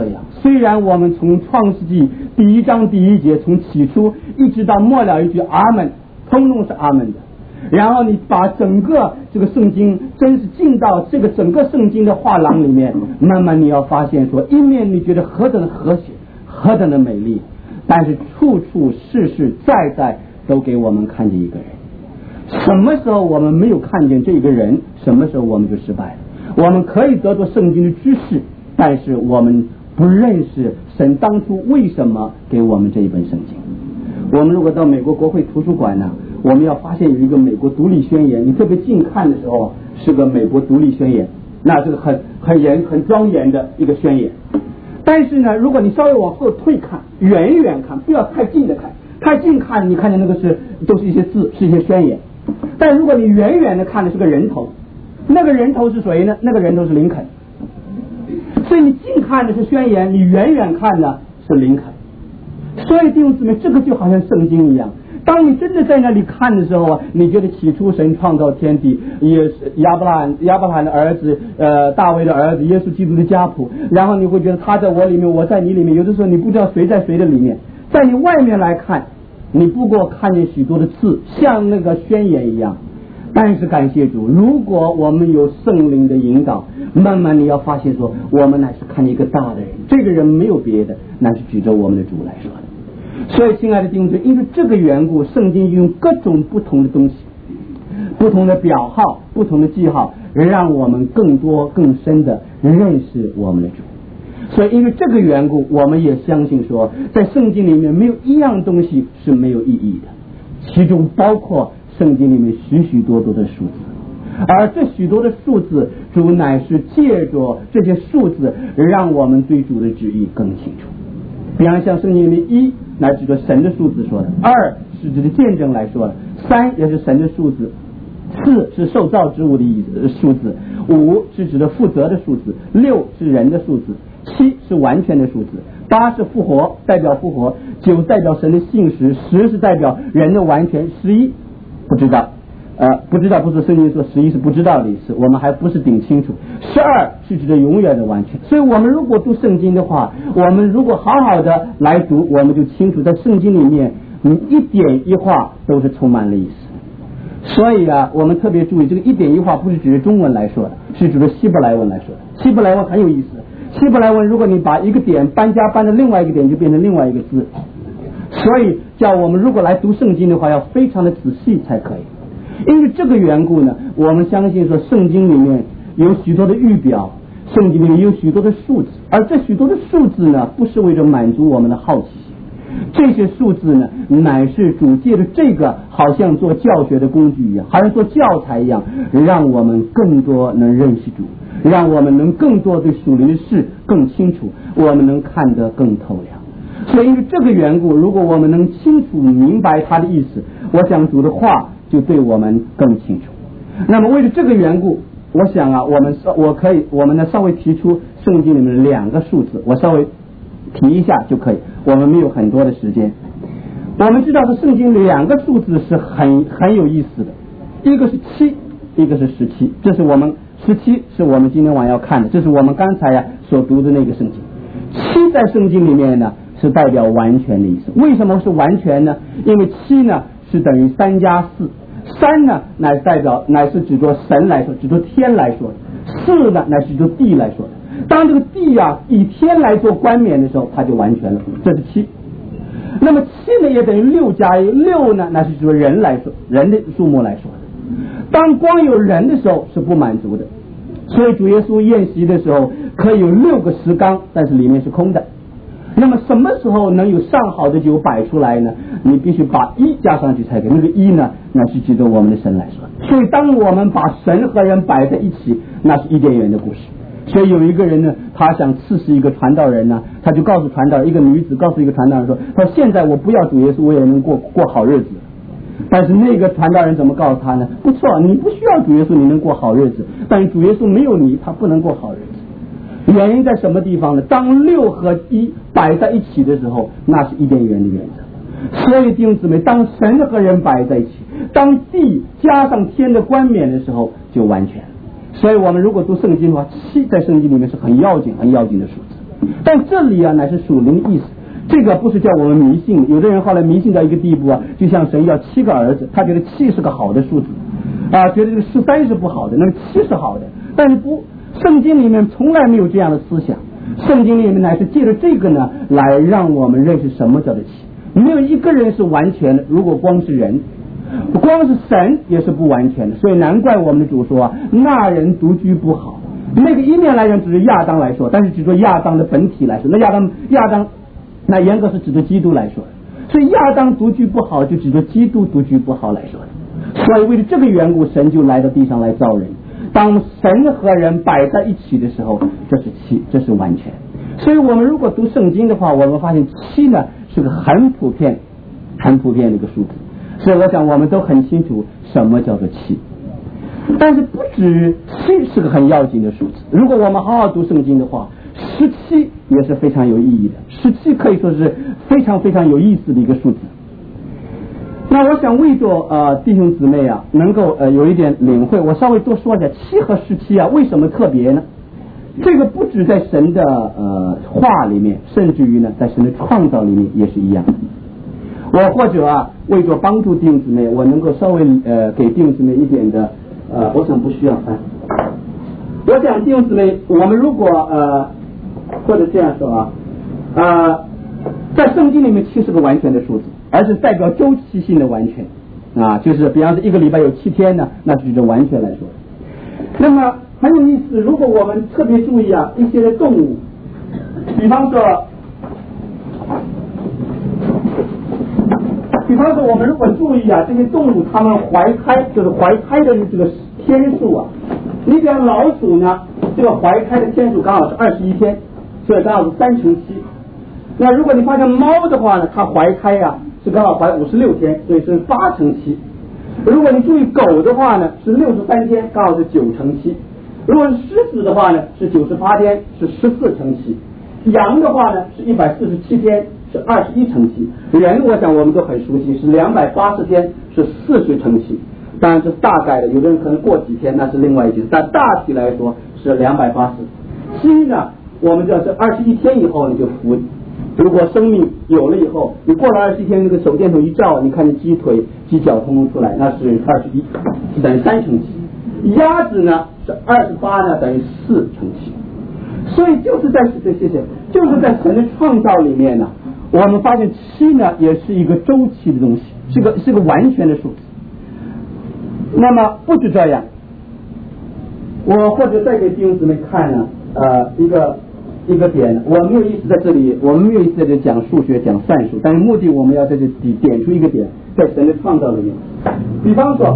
虽然我们从创世纪第一章第一节从起初一直到末了一句阿门，通通是阿门的。然后你把整个这个圣经真是进到这个整个圣经的画廊里面，慢慢你要发现说，一面你觉得何等的和谐，何等的美丽，但是处处事事在在都给我们看见一个人。什么时候我们没有看见这个人，什么时候我们就失败了。我们可以得到圣经的知识，但是我们不认识神当初为什么给我们这一本圣经。我们如果到美国国会图书馆呢，我们要发现有一个美国独立宣言，你特别近看的时候是个美国独立宣言，那这个很很严很庄严的一个宣言。但是呢，如果你稍微往后退看，远远看，不要太近的看，太近看你看见那个是都是一些字，是一些宣言。但如果你远远的看的是个人头，那个人头是谁呢？那个人头是林肯。所以你近看的是宣言，你远远看的是林肯。所以弟兄姊妹，这个就好像圣经一样，当你真的在那里看的时候啊，你觉得起初神创造天地，也是亚伯拉罕亚伯拉罕的儿子，呃，大卫的儿子，耶稣基督的家谱，然后你会觉得他在我里面，我在你里面。有的时候你不知道谁在谁的里面，在你外面来看，你不过看见许多的字，像那个宣言一样。但是感谢主，如果我们有圣灵的引导，慢慢你要发现说，我们乃是看见一个大的人，这个人没有别的，乃是指着我们的主来说的。所以亲爱的弟兄姊妹，因为这个缘故，圣经用各种不同的东西，不同的表号，不同的记号，让我们更多更深的认识我们的主。所以因为这个缘故，我们也相信说，在圣经里面没有一样东西是没有意义的，其中包括圣经里面许许多多的数字，而这许多的数字，主乃是借着这些数字让我们对主的旨意更清楚。比方像圣经里面一乃指着神的数字说的，二是指的见证来说的，三也是神的数字，四是受造之物的意思数字，五是指的负责的数字，六是人的数字，七是完全的数字，八是复活代表复活，九代表神的信实，十是代表人的完全，十一不知道呃，不知道不是圣经说十一是不知道的意思，我们还不是顶清楚。十二是指的永远的完全。所以我们如果读圣经的话，我们如果好好的来读，我们就清楚在圣经里面你一点一画都是充满了意思。所以啊，我们特别注意，这个一点一画不是指着中文来说的，是指着希伯来文来说的。希伯来文很有意思，希伯来文如果你把一个点搬家搬到另外一个点，就变成另外一个字。所以叫我们如果来读圣经的话，要非常的仔细才可以。因为这个缘故呢，我们相信说圣经里面有许多的预表，圣经里面有许多的数字，而这许多的数字呢，不是为了满足我们的好奇心，这些数字呢，乃是主借着这个好像做教学的工具一样，好像做教材一样，让我们更多能认识主，让我们能更多对属灵的事更清楚，我们能看得更透亮。所以因为这个缘故，如果我们能清楚明白他的意思，我想主的话就对我们更清楚。那么为了这个缘故，我想啊，我们我可以我们呢稍微提出圣经里面两个数字，我稍微提一下就可以，我们没有很多的时间。我们知道是圣经两个数字是很很有意思的，一个是七，一个是十七，这是我们十七是我们今天晚上要看的，这是我们刚才呀、啊、所读的那个圣经。七在圣经里面呢是代表完全的意思。为什么是完全呢？因为七呢是等于三加四，三呢乃代表乃是指着神来说，指着天来说的，四呢乃是指着地来说的。当这个地啊以天来做冠冕的时候，它就完全了，这是七。那么七呢也等于六加一，六呢乃是指着人来说，人的数目来说的。当光有人的时候是不满足的，所以主耶稣宴席的时候可以有六个石缸，但是里面是空的。那么什么时候能有上好的酒摆出来呢？你必须把一加上去才可以。那个一呢，那是指着我们的神来说。所以当我们把神和人摆在一起，那是伊甸园的故事。所以有一个人呢，他想刺死一个传道人呢，他就告诉传道人，一个女子告诉一个传道人说，他说现在我不要主耶稣，我也能过过好日子。但是那个传道人怎么告诉他呢？不错，你不需要主耶稣，你能过好日子，但是主耶稣没有你，他不能过好日子。原因在什么地方呢？当六和一摆在一起的时候，那是伊甸园的原则。所以弟兄姊妹，当神和人摆在一起，当地加上天的冠冕的时候，就完全了。所以我们如果读圣经的话，七在圣经里面是很要紧很要紧的数字。 但这里啊乃是属灵的意思，这个不是叫我们迷信。有的人后来迷信到一个地步啊，就像神要七个儿子，他觉得七是个好的数字啊，觉得这个十三是不好的，那么七是好的。但是不，圣经里面从来没有这样的思想，圣经里面乃是借着这个呢来让我们认识什么叫做七。没有一个人是完全的，如果光是人，光是神也是不完全的，所以难怪我们的主说啊，那人独居不好。那个一面来讲只是亚当来说，但是只说亚当的本体来说，那亚当亚当那严格是指着基督来说的，所以亚当独居不好就指着基督独居不好来说的。所以为了这个缘故，神就来到地上来造人。当神和人摆在一起的时候，这是七，这是完全。所以我们如果读圣经的话，我们发现七呢是个很普遍很普遍的一个数字，所以我想我们都很清楚什么叫做七。但是不止七是个很要紧的数字，如果我们好好读圣经的话，十七也是非常有意义的，十七可以说是非常非常有意思的一个数字。那我想为着呃弟兄姊妹啊能够呃有一点领会，我稍微多说一下七和十七啊为什么特别呢？这个不止在神的呃话里面，甚至于呢在神的创造里面也是一样的。我或者啊为着帮助弟兄姊妹，我能够稍微呃给弟兄姊妹一点的呃我想不需要翻。我想弟兄姊妹，我们如果呃或者这样说啊呃在圣经里面七是个完全的数字，而是代表周期性的完全啊，就是比方说一个礼拜有七天呢，那就是完全来说。那么很有意思，如果我们特别注意啊一些的动物，比方说比方说我们如果注意啊这些动物它们怀胎，就是怀胎的这个天数啊，你比方老鼠呢，这个怀胎的天数刚好是二十一天，所以刚好是三乘七。那如果你发现猫的话呢，它怀胎啊是刚好怀五十六天，所以是八乘七。如果你注意狗的话呢，是六十三天，刚好是九乘七。如果是狮子的话呢，是九十八天，是十四乘七。羊的话呢，是一百四十七天，是二十一乘七。人我想我们都很熟悉，是两百八十天，是四十乘七。当然这是大概的，有的人可能过几天那是另外一件，但大体来说是两百八十。七呢，我们知道是二十一天以后你就服。如果生命有了以后，你过了二十一天，那个手电筒一照，你看见鸡腿、鸡脚通通出来，那是二十一，是等于三乘七。鸭子呢是二十八呢，等于四乘七。所以就是在这些些，就是在神的创造里面呢，我们发现七呢也是一个周期的东西，是个是个完全的数字。那么不止这样，我或者再给弟兄姊妹看呢，呃，一个。一个点，我没有意思在这里，我们没有意思在这里讲数学、讲算术，但是目的我们要在这里点出一个点，在神的创造里面。比方说，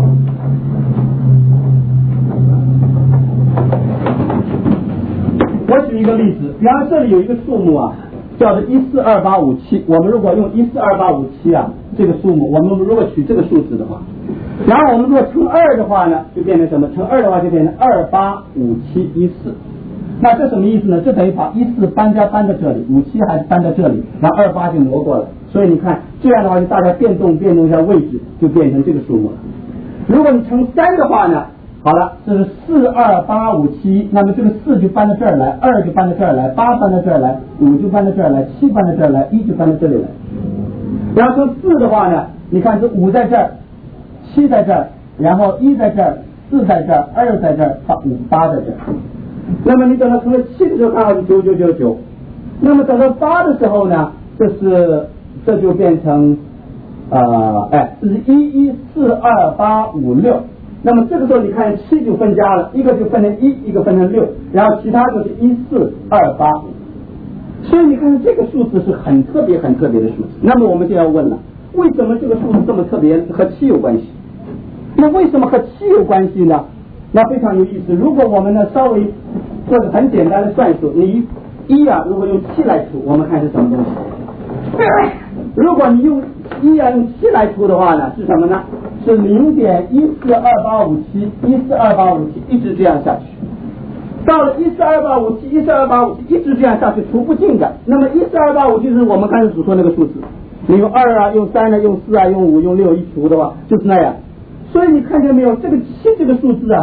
我举一个例子，比方说这里有一个数目啊，叫做一四二八五七。我们如果用一四二八五七啊这个数目，我们如果取这个数字的话，然后我们如果乘二的话呢，就变成什么？乘二的话就变成二八五七一四。那这什么意思呢？这等于把一四搬家搬到这里，五七还是搬到这里，然后二八就挪过来。所以你看这样的话，就大概变动变动一下位置，就变成这个数目了。如果你乘三的话呢，好了，这是四二八五七，那么这个四就搬到这儿来，二就搬到这儿来，八搬到这儿来，五就搬到这儿来，七搬到这儿来，一就搬到这里来。然后乘四的话呢，你看这五在这儿，七在这儿，然后一在这儿，四在这儿，二在这儿，八五八在这儿。那么你等到乘到七的时候，刚好是九九九九。那么等到八的时候呢，这是这就变成呃哎，这是一一四二八五六。那么这个时候你看七就分家了，一个就分成一，一个分成六，然后其他就是一四二八五。所以你看这个数字是很特别很特别的数字。那么我们就要问了，为什么这个数字这么特别，和七有关系？那为什么和七有关系呢？那非常有意思。如果我们呢稍微做个很简单的算术，你一啊如果用七来除，我们看是什么东西？如果你用一啊用七来除的话呢，是什么呢？是零点一四二八五七，一四二八五七，一直这样下去。到了一四二八五七，一四二八五七，一直这样下去，除不尽的。那么一四二八五七是我们刚才所说那个数字，你用二啊，用三啊，用四啊，用五，用六一除的话，就是那样。所以你看见没有，这个七这个数字啊，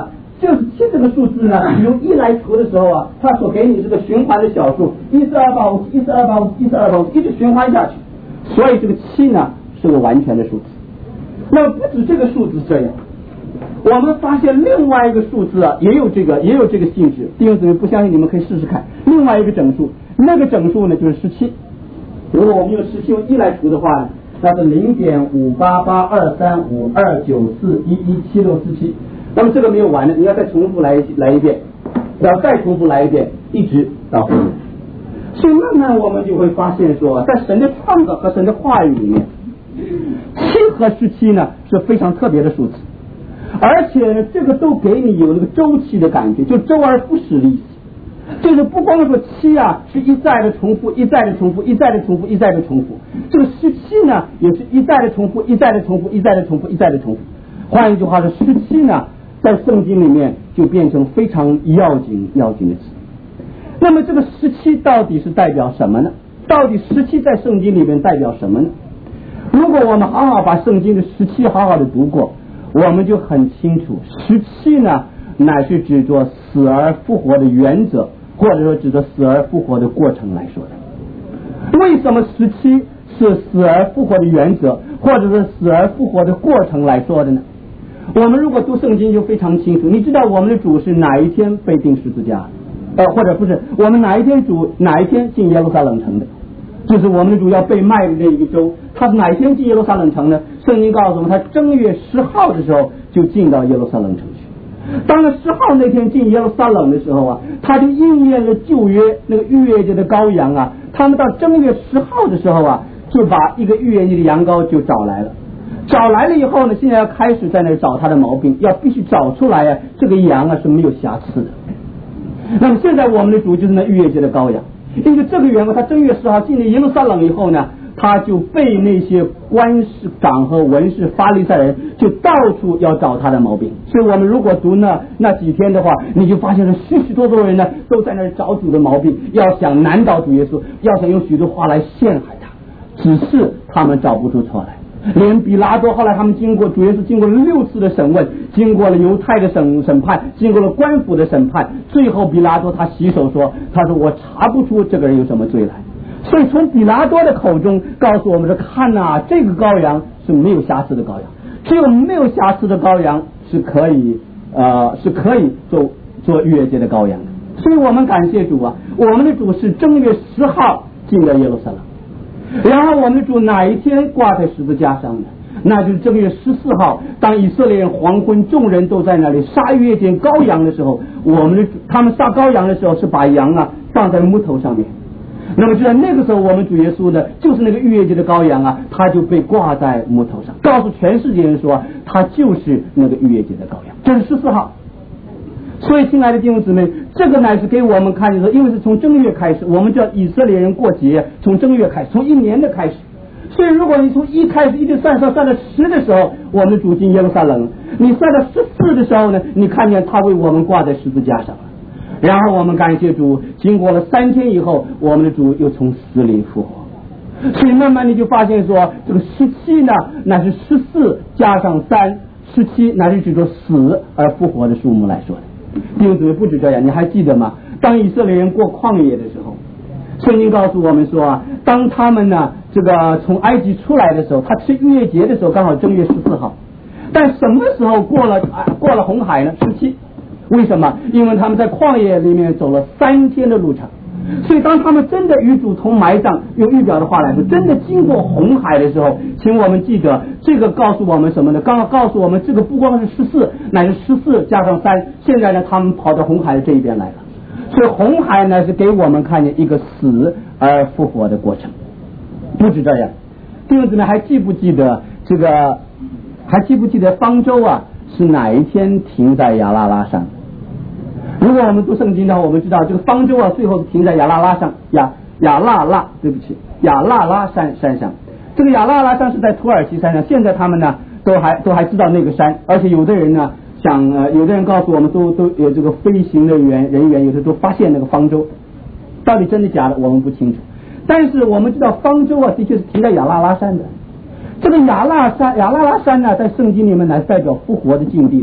这个七这个数字呢，由一来除的时候啊，它所给你这个循环的小数，一四二八五一四二八五一四二八五一直循环下去，所以这个七呢是个完全的数字。那么不止这个数字这样，我们发现另外一个数字啊，也有这个也有这个性质。弟兄姊妹，不相信你们可以试试看。另外一个整数，那个整数呢就是十七。如果我们用十七用一来除的话呢，那是零点五八八二三五二九四一一七六四七。那么这个没有完的，你要再重复来来一遍，要再重复来一遍，一直到后面。所以慢慢我们就会发现说，在神的创造和神的话语里面，七和十七呢是非常特别的数字，而且这个都给你有那个周期的感觉，就周而复始的意思。就是不光说七啊是一再的重复，一再的重复，一再的重复，一再的重复，这个十七呢也是一再的重复，一再的重复，一再的重复，一再的重复。换一句话说，十七呢在圣经里面就变成非常要紧要紧的字。那么这个十七到底是代表什么呢？到底十七在圣经里面代表什么呢？如果我们好好把圣经的十七好好的读过，我们就很清楚，十七呢乃是指着死而复活的原则，或者说指着死而复活的过程来说的。为什么十七是死而复活的原则，或者是死而复活的过程来说的呢？我们如果读圣经就非常清楚，你知道我们的主是哪一天被钉十字架，呃，或者不是我们哪一天主哪一天进耶路撒冷城的，就是我们的主要被卖的那一个周，他是哪一天进耶路撒冷城呢？圣经告诉我们，他正月十号的时候就进到耶路撒冷城去。当了十号那天进耶路撒冷的时候啊，他就应验了旧约那个逾越节的羔羊啊，他们到正月十号的时候啊，就把一个逾越节的羊羔就找来了。找来了以后呢，现在要开始在那找他的毛病，要必须找出来啊，这个羊啊是没有瑕疵的。那么现在我们的主就是那逾越节的羔羊，因为这个缘故，他正月十号进了耶路撒冷以后呢，他就被那些官士长和文士法利赛人就到处要找他的毛病。所以我们如果读那那几天的话，你就发现了许许多多人呢都在那找主的毛病，要想难倒主耶稣，要想用许多话来陷害他，只是他们找不出错来。连比拉多后来他们经过主耶稣经过了六次的审问，经过了犹太的审审判，经过了官府的审判，最后比拉多他洗手说，他说我查不出这个人有什么罪来。所以从比拉多的口中告诉我们说，看啊，这个羔羊是没有瑕疵的羔羊，只有没有瑕疵的羔羊是可以呃是可以做做逾越节的羔羊的。所以我们感谢主啊，我们的主是正月十号进了耶路撒冷，然后我们的主哪一天挂在十字架上呢？那就是正月十四号，当以色列人黄昏，众人都在那里杀逾越节羔羊的时候，我们的他们杀羔羊的时候是把羊啊放在木头上面。那么就在那个时候，我们主耶稣呢，就是那个逾越节的羔羊啊，他就被挂在木头上，告诉全世界人说，他就是那个逾越节的羔羊。这是十四号。所以亲爱的弟兄姊妹，这个乃是给我们看见说，因为是从正月开始，我们叫以色列人过节，从正月开始，从一年的开始。所以如果你从一开始一直算算算到十的时候，我们的主进耶路撒冷，你算到十四的时候呢，你看见他为我们挂在十字架上了。然后我们感谢主，经过了三天以后，我们的主又从死里复活。所以慢慢你就发现说，这个十七呢，乃是十四加上三，十七乃是指着死而复活的数目来说的。弟兄姊妹，不止这样，你还记得吗？当以色列人过旷野的时候，圣经告诉我们说啊，当他们呢这个从埃及出来的时候，他吃逾越节的时候刚好正月十四号，但什么时候过了过了红海呢？十七。为什么？因为他们在旷野里面走了三天的路程，所以当他们真的与主同埋葬，用预表的话来说，真的经过红海的时候，请我们记得这个告诉我们什么呢？刚刚告诉我们，这个不光是十四，乃是十四加上三。现在呢，他们跑到红海的这一边来了，所以红海呢是给我们看见一个死而复活的过程。不止这样，弟兄姊妹还记不记得这个？还记不记得方舟啊是哪一天停在亚拉拉山？如果我们读圣经的话，我们知道这个方舟啊最后停在亚拉拉上亚亚拉拉对不起亚拉拉山山上。这个亚拉拉山是在土耳其山上，现在他们呢都还都还知道那个山，而且有的人呢想呃有的人告诉我们都都有这个飞行的人人员有的都发现那个方舟，到底真的假的我们不清楚，但是我们知道方舟啊的确是停在亚拉拉山的。这个亚拉山亚拉拉山呢，在圣经里面来代表复活的境地来说，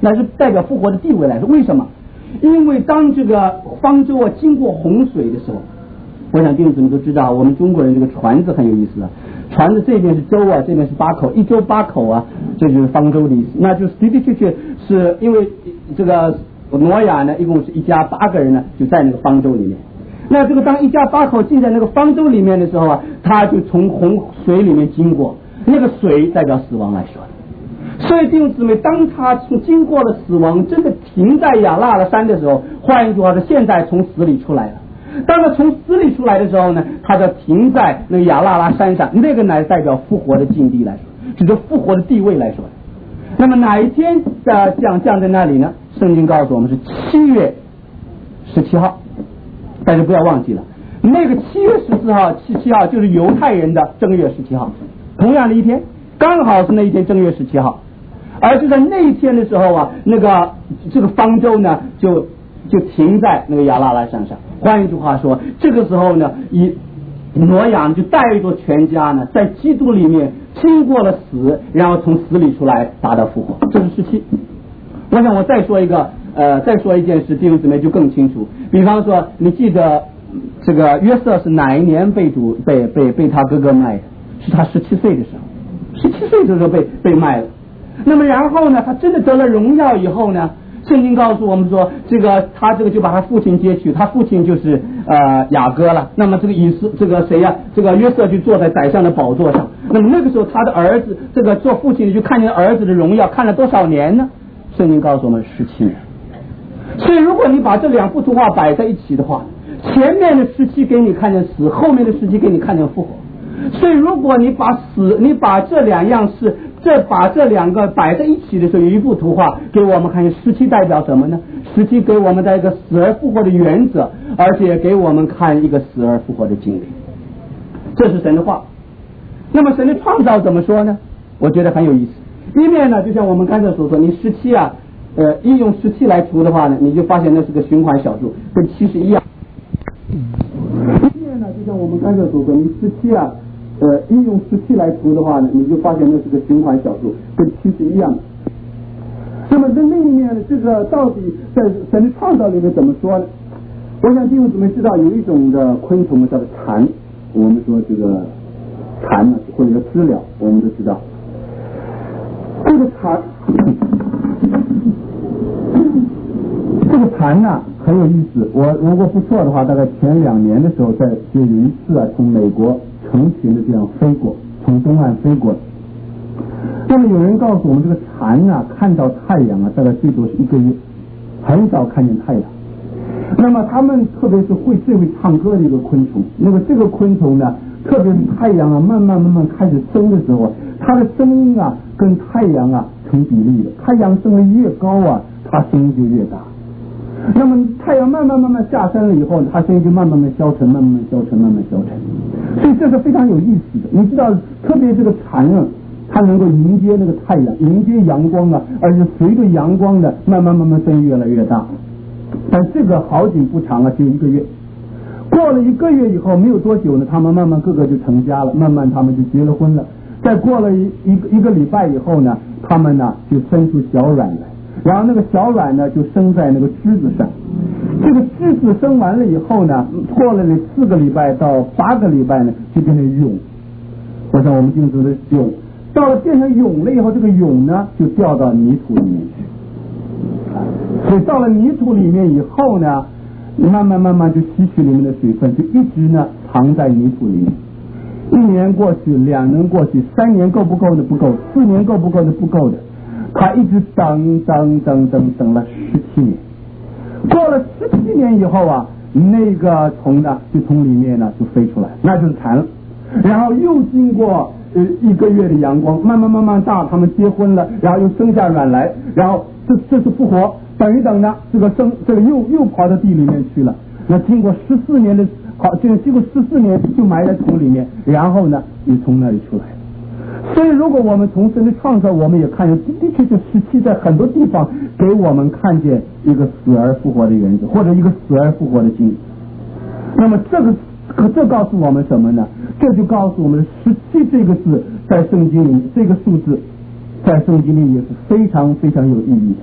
那是代表复活的地位来说。为什么？因为当这个方舟啊经过洪水的时候，我想弟兄姊妹都知道，我们中国人这个船子很有意思啊，船子这边是舟啊，这边是八口，一舟八口啊，这就是方舟的意思。那就是的的确确是因为这个挪亚呢，一共是一家八个人呢，就在那个方舟里面。那这个当一家八口进在那个方舟里面的时候啊，他就从洪水里面经过，那个水代表死亡来说的。所以弟兄姊妹，当他从经过了死亡，真的停在亚纳拉山的时候，换一句话说，现在从死里出来了。当他从死里出来的时候呢，他就停在那个亚纳拉山上，那个乃代表复活的境地来说，指着复活的地位来说。那么哪一天呃降降在那里呢？圣经告诉我们是七月十七号，但是不要忘记了，那个七月十四号、七七号就是犹太人的正月十七号，同样的一天，刚好是那一天正月十七号。而就在那一天的时候啊，那个这个方舟呢就就停在那个亚拉拉山上。换一句话说，这个时候呢，以挪亚就带着全家呢，在基督里面经过了死，然后从死里出来，达到复活，这是十七。我想我再说一个，呃，再说一件事，弟兄姊妹就更清楚。比方说，你记得这个约瑟是哪一年被主被被被他哥哥卖的？是他十七岁的时候，十七岁的时候被被卖了。那么然后呢，他真的得了荣耀以后呢，圣经告诉我们说，这个他这个就把他父亲接去，他父亲就是呃雅各了。那么这个以斯这个谁呀、啊？这个约瑟就坐在宰相的宝座上。那么那个时候他的儿子，这个做父亲的就看见儿子的荣耀，看了多少年呢？圣经告诉我们十七年。所以如果你把这两幅图画摆在一起的话，前面的十七给你看见死，后面的十七给你看见复活。所以如果你把死，你把这两样事，这把这两个摆在一起的时候，有一幅图画给我们看见十七代表什么呢？十七给我们的一个死而复活的原则，而且给我们看一个死而复活的经历。这是神的话。那么神的创造怎么说呢？我觉得很有意思。一面呢，就像我们刚才所说，你十七啊，呃，一用十七来除的话呢，你就发现那是个循环小数，跟七是一样。一面呢，就像我们刚才所说，你十七啊。呃，应用十七来除的话呢，你就发现那是个循环小数，跟七是一样的。那么在另一面呢，这个到底在神的创造里面怎么说呢？我想弟兄姊妹知道有一种的昆虫叫做蝉，我们说这个蝉呢，或者叫知了，我们都知道。这个蝉，这个蝉呢很有意思。我如果不错的话，大概前两年的时候，在就有一次啊，从美国成群的这样飞过，从东岸飞过。那么有人告诉我们，这个蝉啊，看到太阳啊，大概最多是一个月，很少看见太阳。那么他们特别是会最会唱歌的一个昆虫。那么这个昆虫呢，特别是太阳啊慢慢慢慢开始升的时候，它的声音啊跟太阳啊成比例的。太阳升得越高啊，它声音就越大。那么太阳慢慢慢慢下山了以后，它声音就慢慢慢消沉，慢慢慢消沉，慢慢消沉。所以这是非常有意思的。你知道，特别这个蝉啊，它能够迎接那个太阳，迎接阳光啊，而且随着阳光的慢慢慢慢声音越来越大。但这个好景不长啊，就一个月。过了一个月以后，没有多久呢，他们慢慢个个就成家了，慢慢他们就结了婚了。再过了一一个一个礼拜以后呢，他们呢就生出小卵来。然后那个小卵呢就生在那个枝子上，这个枝子生完了以后呢，过了四个礼拜到八个礼拜呢，就变成蛹。我想我们经常说的蛹，到了变成蛹了以后，这个蛹呢就掉到泥土里面去。所以到了泥土里面以后呢，慢慢慢慢就吸取里面的水分，就一直呢藏在泥土里面。一年过去，两年过去，三年够不够的不够，四年够不够的不够的。他一直等等等等等了十七年，过了十七年以后啊，那个虫呢就从里面呢就飞出来，那就是蝉了。然后又经过呃一个月的阳光，慢慢慢慢大，他们结婚了，然后又生下卵来，然后这这是复活。等一等呢，这个生这个又又跑到地里面去了。那经过十四年的好，这个经过十四年就埋在土里面，然后呢又从那里出来。所以如果我们从神的创造，我们也看见的确确十七在很多地方给我们看见一个死而复活的原则，或者一个死而复活的经历。那么这个这告诉我们什么呢？这就告诉我们十七这个字在圣经里，这个数字在圣经里也是非常非常有意义的。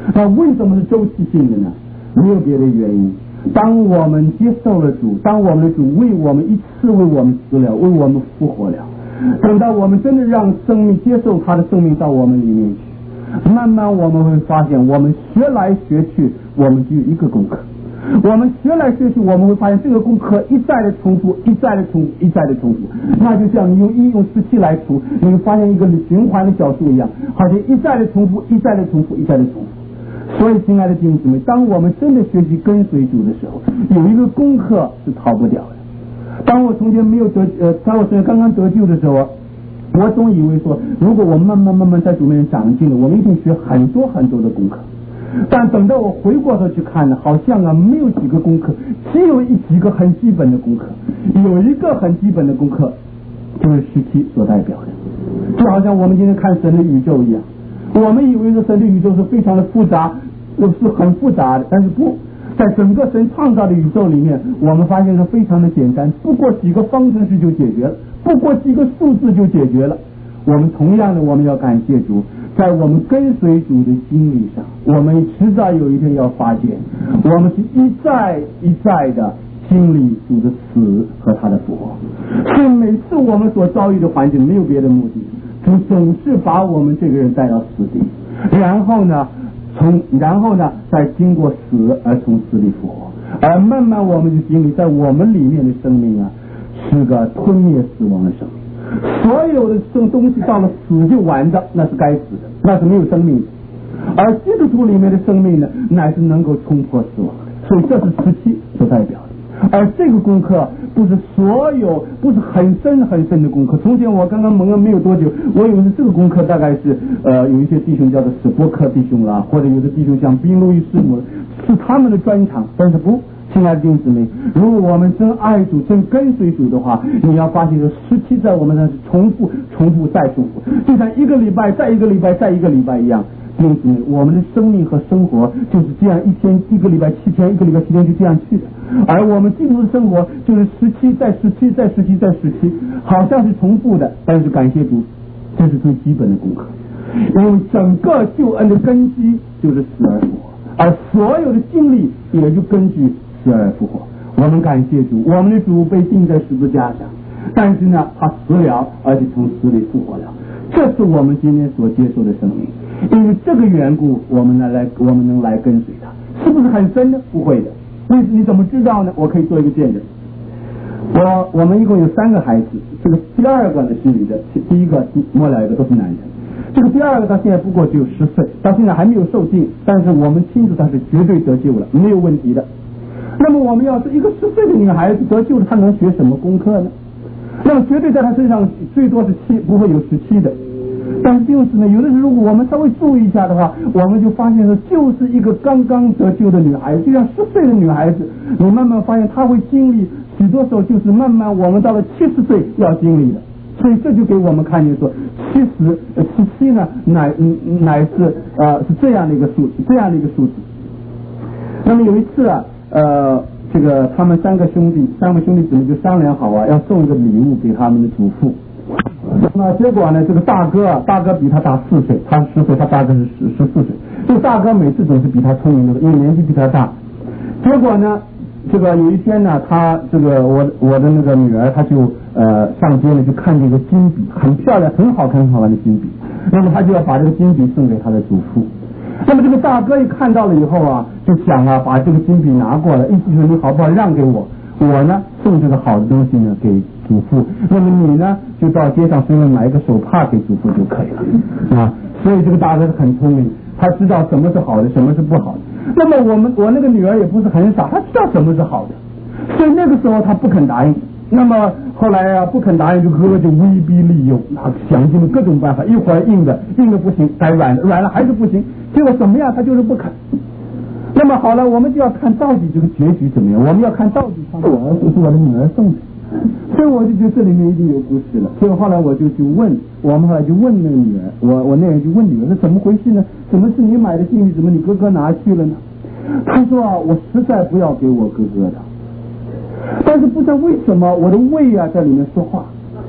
那为什么是周期性的呢？没有别的原因。当我们接受了主，当我们的主为我们一次为我们死了，为我们复活了，等到我们真的让生命接受他的生命到我们里面去，慢慢我们会发现，我们学来学去，我们只有一个功课。我们学来学去，我们会发现这个功课一再的重复，一再的重复，一再的重复。那就像你用应用十七来除，你会发现一个循环的角数一样，好像一再的重复，一再的重复，一再的重复。所以，亲爱的弟兄姊妹，当我们真的学习跟随主的时候，有一个功课是逃不掉的。当我从前没有得呃，当我从前刚刚得救的时候，我总以为说，如果我慢慢慢慢在主面前长进了，我们一定学很多很多的功课。但等到我回过头去看呢，好像啊没有几个功课，只有一几个很基本的功课。有一个很基本的功课，就是十七所代表的，就好像我们今天看神的宇宙一样。我们以为这神的宇宙是非常的复杂，是很复杂的，但是不在整个神创造的宇宙里面，我们发现是非常的简单，不过几个方程式就解决了，不过几个数字就解决了。我们同样的，我们要感谢主，在我们跟随主的经历上，我们迟早有一天要发现，我们是一再一再的经历主的死和他的复活。所以每次我们所遭遇的环境没有别的目的，主总是把我们这个人带到死地，然后呢，从然后呢，再经过死而从死里复活，而慢慢我们就经历在我们里面的生命啊，是个吞灭死亡的生命。所有的这种东西到了死就完的，那是该死的，那是没有生命的。而基督徒里面的生命呢，乃是能够冲破死亡的。所以这是十七所代表的。而这个功课不是所有，不是很深很深的功课。从前我刚刚蒙恩没有多久，我以为是这个功课大概是呃有一些弟兄叫做史波克弟兄啦，或者有的弟兄像宾路易师母，是他们的专长。但是不，亲爱的弟兄姊妹，如果我们真爱主，真跟随主的话，你要发现这十七在我们那是重复、重复再重复，就像一个礼拜再一个礼拜再一个礼拜一样。弟兄姊妹，我们的生命和生活就是这样，一天一个礼拜七天，一个礼拜七天就这样去的。而我们基督的生活就是十七再十七再十七再十七，好像是重复的，但是感谢主，这是最基本的功课。因为整个救恩的根基就是死而复活，而所有的经历也就根据死而复活。我们感谢主，我们的主被钉在十字架上，但是呢，他死了，而且从死里复活了。这是我们今天所接受的生命。因为这个缘故，我们来来，我们能来跟随他，是不是很深呢？不会的。为你怎么知道呢？我可以做一个见证。我我们一共有三个孩子，这个第二个呢是女的，第一个末了一个都是男人。这个第二个到现在不过只有十岁，到现在还没有受尽，但是我们清楚他是绝对得救了，没有问题的。那么我们要是一个十岁的女孩子得救了，她能学什么功课呢？那么绝对在她身上最多是七，不会有十七的。但是就是呢，有的时候如果我们稍微注意一下的话，我们就发现说，就是一个刚刚得救的女孩子，就像十岁的女孩子，你慢慢发现她会经历许多时候，就是慢慢我们到了七十岁要经历的。所以这就给我们看见说，七十呃十七呢，乃乃是呃是这样的一个数，这样的一个数字。那么有一次啊，呃，这个他们三个兄弟，三个兄弟姊妹就商量好啊，要送一个礼物给他们的祖父。那结果呢，这个大哥啊，大哥比他大四岁，他十岁，他大哥是十十四岁。这个大哥每次总是比他聪明的，因为年纪比他大。结果呢，这个有一天呢，他这个我我的那个女儿，她就呃上街呢，就看见一个金笔，很漂亮，很好看，很好看的金笔。那么他就要把这个金笔送给他的祖父。那么这个大哥一看到了以后啊，就想啊，把这个金笔拿过来，意思说你好不好让给我？我呢送这个好的东西呢给祖父，那么你呢就到街上随便买一个手帕给祖父就可以了啊。所以这个大哥很聪明，他知道什么是好的，什么是不好的。那么我们我那个女儿也不是很傻，她知道什么是好的，所以那个时候她不肯答应。那么后来啊不肯答应，就哥哥就威逼利诱，啊想尽了各种办法，一会儿硬的硬的不行，再软的软了还是不行，结果怎么样他就是不肯。那么好了，我们就要看到底这个结局怎么样，我们要看到底他是我儿子是我的女儿送的，所以我就觉得这里面一定有故事了。所以后来我就去问，我们后来就问那个女儿，我我那人就问女儿，是怎么回事呢？怎么是你买的金币，怎么你哥哥拿去了呢？他说啊，我实在不要给我哥哥的，但是不知道为什么我的胃啊在里面说话，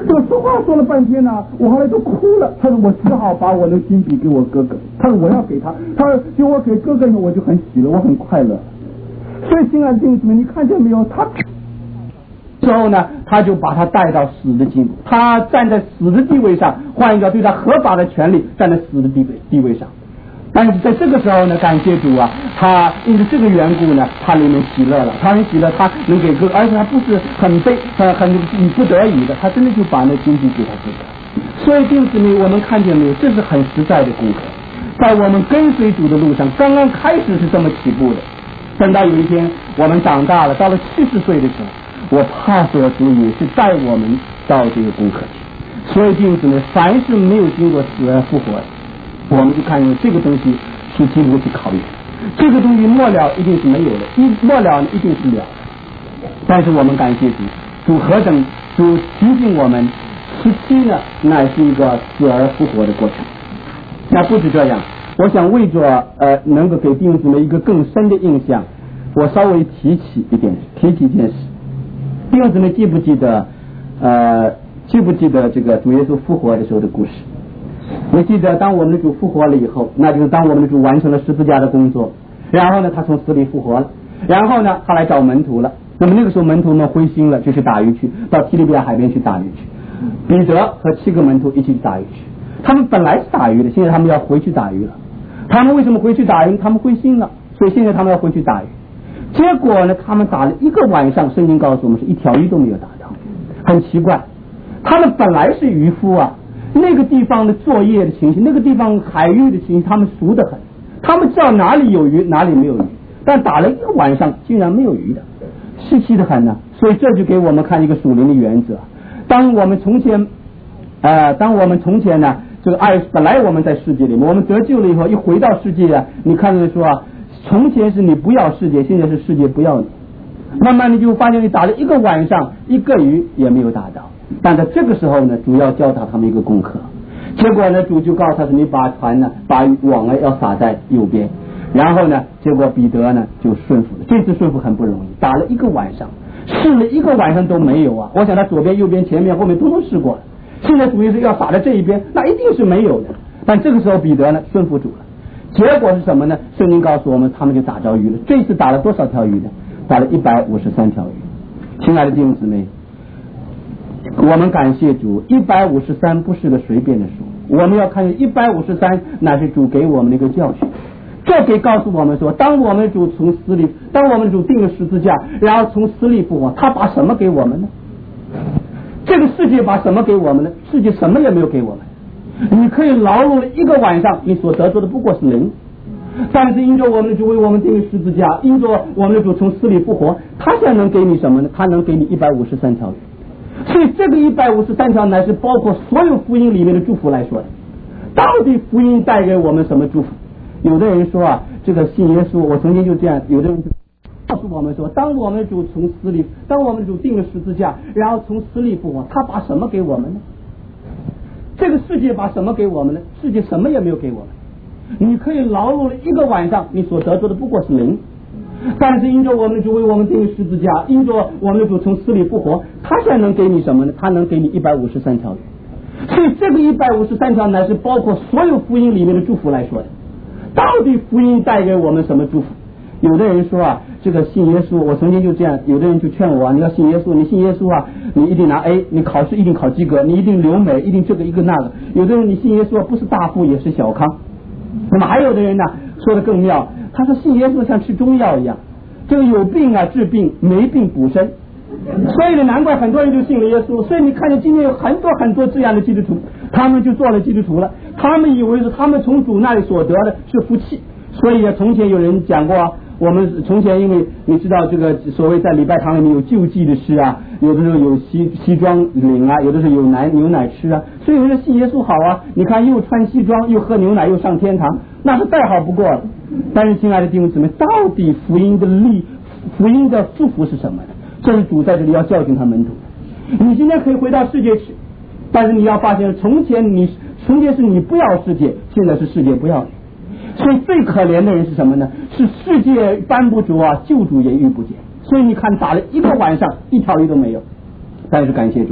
这说话说了半天呢、啊，我后来都哭了。他说我只好把我的金币给我哥哥，他说我要给他，他说就我给哥哥以后我就很喜乐，我很快乐。所以亲爱的弟兄姊妹，你看见没有？他之后呢，他就把他带到死的境，他站在死的地位上，换一个对他合法的权利站在死的地位地位上。但是在这个时候呢，感谢主啊，他因为这个缘故呢，他里面喜乐了，他很喜乐，他能给哥，而且他不是很悲，很很不得已的，他真的就把那金币给他哥哥。所以弟兄姊妹，我们看见没有？这是很实在的功课，在我们跟随主的路上，刚刚开始是这么起步的，等到有一天我们长大了，到了七十岁的时候，我怕所主也是带我们到这个功课去。所以弟兄姊妹，凡是没有经过死而复活的，我们就看见这个东西是经不起考验，这个东西末了一定是没有的，一末了一定是了的。但是我们感谢主，主何等主提醒我们，十七呢乃是一个死而复活的过程。那不止这样，我想为着呃能够给弟兄姊妹一个更深的印象，我稍微提起一点，提起一件事。弟兄姊妹记不记得呃记不记得这个主耶稣复活的时候的故事？我记得当我们的主复活了以后，那就是当我们的主完成了十字架的工作，然后呢他从死里复活了，然后呢他来找门徒了。那么那个时候门徒们灰心了，就去打鱼去，到提利比亚海边去打鱼去。彼得和七个门徒一起去打鱼去，他们本来是打鱼的，现在他们要回去打鱼了。他们为什么回去打鱼？他们灰心了，所以现在他们要回去打鱼。结果呢他们打了一个晚上，圣经告诉我们是一条鱼都没有打到，很奇怪。他们本来是渔夫啊，那个地方的作业的情形，那个地方海域的情形他们熟得很，他们知道哪里有鱼哪里没有鱼，但打了一个晚上竟然没有鱼的，稀奇得很呢。所以这就给我们看一个属灵的原则。当我们从前呃，当我们从前呢这个爱本来我们在世界里面，我们得救了以后一回到世界啊，你看着说啊，从前是你不要世界，现在是世界不要你，慢慢你就发现你打了一个晚上一个鱼也没有打到。但在这个时候呢，主要教导他们一个功课，结果呢主就告诉他说，你把船呢把网啊要撒在右边，然后呢结果彼得呢就顺服了。这次顺服很不容易，打了一个晚上，试了一个晚上都没有啊。我想他左边右边前面后面都都试过了，现在主要是要撒在这一边，那一定是没有的。但这个时候彼得呢顺服主了，结果是什么呢？圣经告诉我们他们就打着鱼了。这次打了多少条鱼呢？打了一百五十三条鱼。亲爱的弟兄姊妹，我们感谢主，一百五十三不是个随便的数，我们要看见一百五十三乃是主给我们的一个教训。这可以告诉我们说，当我们主从死里，当我们主定了十字架，然后从死里复活，他把什么给我们呢？这个世界把什么给我们呢？世界什么也没有给我们。你可以劳碌了一个晚上，你所得到的不过是零。但是因着我们的主为我们定了十字架，因着我们的主从死里复活，他现在能给你什么呢？他能给你一百五十三条鱼。所以这个一百五十三条乃是包括所有福音里面的祝福来说的。到底福音带给我们什么祝福？有的人说啊，这个信耶稣，我曾经就这样，有的人就告诉我们说，当我们主从死里，当我们主定了十字架，然后从死里复活，他把什么给我们呢？这个世界把什么给我们呢？世界什么也没有给我们。你可以劳碌了一个晚上，你所得到的不过是零。但是因着我们的主为我们定了十字架，因着我们的主从死里复活，他现在能给你什么呢？他能给你一百五十三条鱼。所以这个一百五十三条乃是包括所有福音里面的祝福来说的。到底福音带给我们什么祝福？有的人说啊，这个信耶稣，我曾经就这样，有的人就劝我啊，你要信耶稣，你信耶稣啊，你一定拿 A， 你考试一定考及格，你一定留美，一定这个一个那个。有的人你信耶稣不是大富也是小康。那么还有的人呢，说的更妙，他说信耶稣像吃中药一样，这个有病啊治病，没病补身。所以呢，难怪很多人就信了耶稣。所以你看见今天有很多很多这样的基督徒，他们就做了基督徒了，他们以为是他们从主那里所得的是福气。所以啊，从前有人讲过啊，我们从前因为你知道这个所谓在礼拜堂里面有救济的事啊，有的时候有西西装领啊，有的时候有奶牛奶吃啊，所以有人信耶稣好啊，你看又穿西装又喝牛奶又上天堂，那是再好不过了。但是亲爱的弟兄姊妹，到底福音的力福音的祝福是什么呢？这是主在这里要教训他门徒。你今天可以回到世界去，但是你要发现从前你从前是你不要世界，现在是世界不要你。所以最可怜的人是什么呢？是世界搬不着啊，救主也遇不见。所以你看打了一个晚上一条鱼都没有。但是感谢主，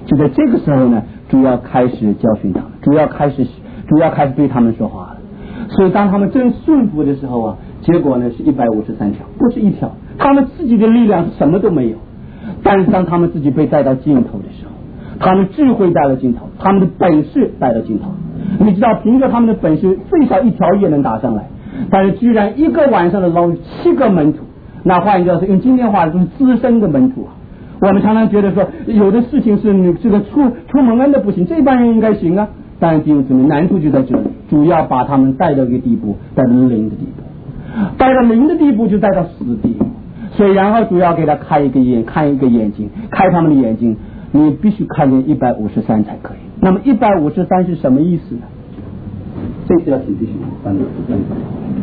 就在这个时候呢，主要开始教训他们，主要开始主要开始对他们说话了。所以当他们真顺服的时候啊，结果呢是一百五十三条，不是一条。他们自己的力量什么都没有，但是当他们自己被带到尽头的时候，他们智慧带到尽头，他们的本事带到尽头。你知道，凭着他们的本事，最少一条也能打上来，但是居然一个晚上的捞七个门徒。那换言之，用今天话就是资深的门徒啊。我们常常觉得说，有的事情是你这个出出蒙恩的不行，这帮人应该行啊。但是弟兄姊妹，难处就在这里，主要把他们带到一个地步，带到灵的地步，带到灵的地步就带到死地。所以然后主要给他开一个眼，看一个眼睛，开他们的眼睛，你必须看见一百五十三才可以。那么一百五十三是什么意思呢？这次要请弟兄翻译翻译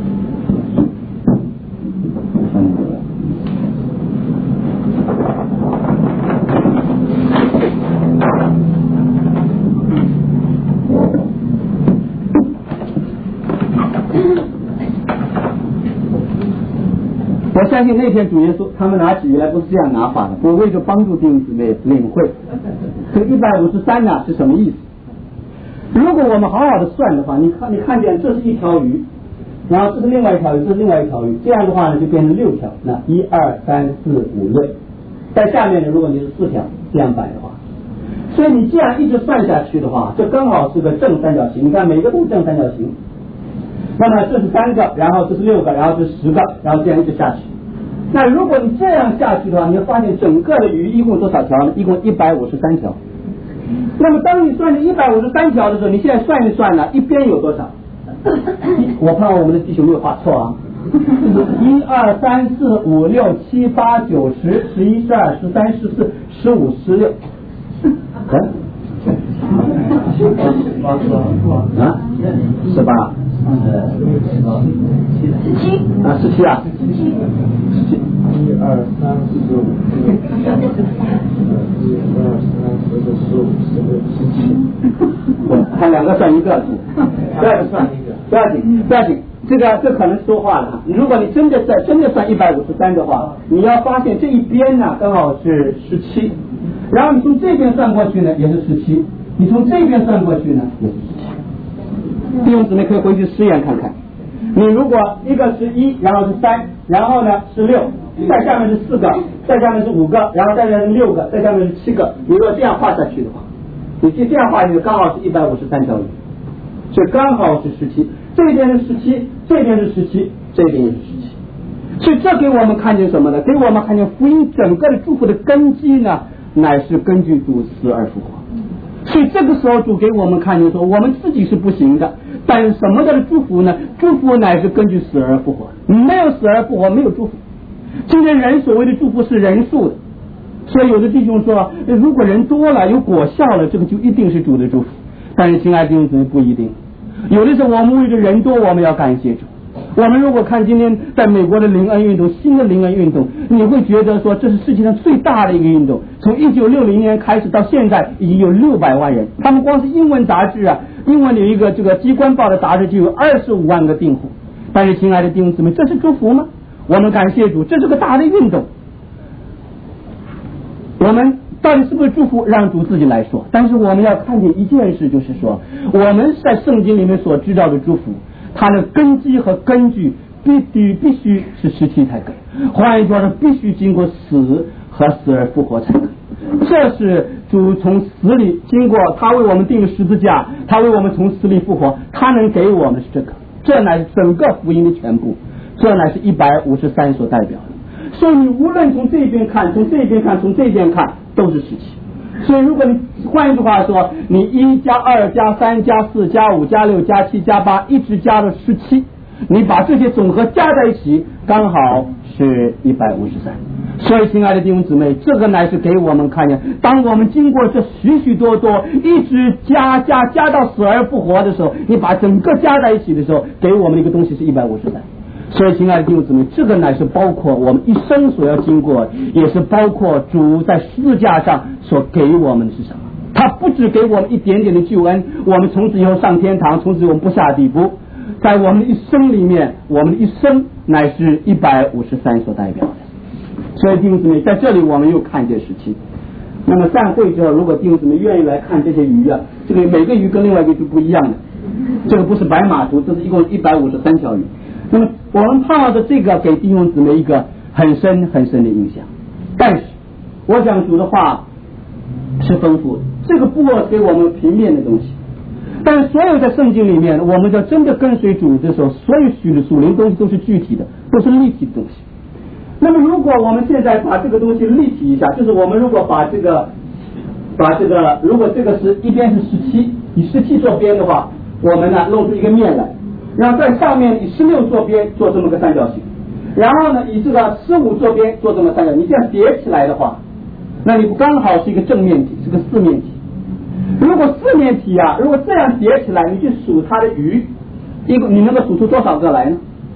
翻译过来。我相信那天主耶稣他们拿起鱼来不是这样拿法的，我为着帮助弟兄姊妹领会这个一百五十三呢是什么意思。如果我们好好的算的话，你看你看见这是一条鱼，然后这是另外一条鱼，这是另外一条鱼，这样的话呢就变成六条，那一二三四五六，在下面呢如果你是四条这样摆的话，所以你这样一直算下去的话，这刚好是个正三角形。你看每个都是正三角形，那么这是三个，然后这是六个，然后这是十个，然后这样一直下去。那如果你这样下去的话，你会发现整个的鱼一共多少条呢？一共一百五十三条。那么当你算这一百五十三条的时候，你现在算一算呢，一边有多少？我怕我们的弟兄没有画错啊。一二三四五六七八九十十一十二十三十四十五十六。啊？十八。十七啊，十七啊，十七， 一二三四五六，一二三四十五十六十七， 他两个算一个，不要算一个，不要紧，不要紧，这个这可能说话了。如果你真的在真的算一百五十三的话，你要发现这一边呢刚好是十七，然后你从这边算过去呢也是十七，你从这边算过去呢也是十七。弟兄姊妹可以回去试验看看，你如果一个是一，然后是三，然后呢是六，在下面是四个，在下面是五个，然后再下面是六个，在下面是七个，你如果这样画下去的话，你就这样画就刚好是一百五十三条鱼，所以刚好是十七，这边是十七，这边是十七，这边也是十七。所以这给我们看见什么呢？给我们看见福音整个的祝福的根基呢，乃是根据主死而复活。所以这个时候主给我们看见说，我们自己是不行的，但是什么叫做祝福呢？祝福乃是根据死而复活，没有死而复活没有祝福。今天人所谓的祝福是人数的，所以有的弟兄说，如果人多了有果效了，这个就一定是主的祝福。但是亲爱的弟兄姊妹，不一定。有的时候我们为了人多，我们要感谢主。我们如果看今天在美国的灵恩运动，新的灵恩运动，你会觉得说这是世界上最大的一个运动。从一九六零年开始到现在，已经有六百万人。他们光是英文杂志啊，英文有一个这个机关报的杂志就有二十五万个订户。但是亲爱的弟兄姊妹，这是祝福吗？我们感谢主，这是个大的运动。我们到底是不是祝福，让主自己来说。但是我们要看见一件事，就是说我们在圣经里面所知道的祝福，它的根基和根据必须必须是十七才可以，换一句话说，必须经过死和死而复活才可以。这是主从死里经过，他为我们定了十字架，他为我们从死里复活，他能给我们的是这个，这乃是整个福音的全部，这乃是一百五十三所代表的。所以你无论从这边看，从这边看，从这边看，都是十七。所以如果你换一句话说，你一加二加三加四加五加六加七加八一直加到十七，你把这些总和加在一起，刚好是一百五十三。所以亲爱的弟兄姊妹，这个乃是给我们看见，当我们经过这许许多多一直加加加到死而复活的时候，你把整个加在一起的时候，给我们的一个东西是一百五十三。所以亲爱的弟兄姊妹，这个乃是包括我们一生所要经过，也是包括主在十字架上所给我们的是什么。他不只给我们一点点的救恩，我们从此以后上天堂，从此我们不下地狱，在我们的一生里面，我们的一生乃是一百五十三所代表的。所以弟兄姊妹，在这里我们又看见十七， 那么散会之后，如果弟兄姊妹愿意来看这些鱼啊，这个每个鱼跟另外一个是不一样的，这个不是白马图，这是一共一百五十三条鱼。那么我们盼着这个给弟兄姊妹一个很深很深的印象。但是我讲主的话是丰富的，这个不过给我们平面的东西，但是所有在圣经里面，我们要真的跟随主的时候，所有属属灵东西都是具体的，都是立体的东西。那么如果我们现在把这个东西立体一下，就是我们如果把这个把这个如果这个是一边是十七，以十七做边的话，我们呢弄出一个面来，然后在上面以十六做边做这么个三角形，然后呢以这个十五做边做这么三角形，你这样叠起来的话，那你刚好是一个正面体，是个四面体。如果四面体啊，如果这样叠起来，你去数它的鱼，一个你能够数出多少个来呢？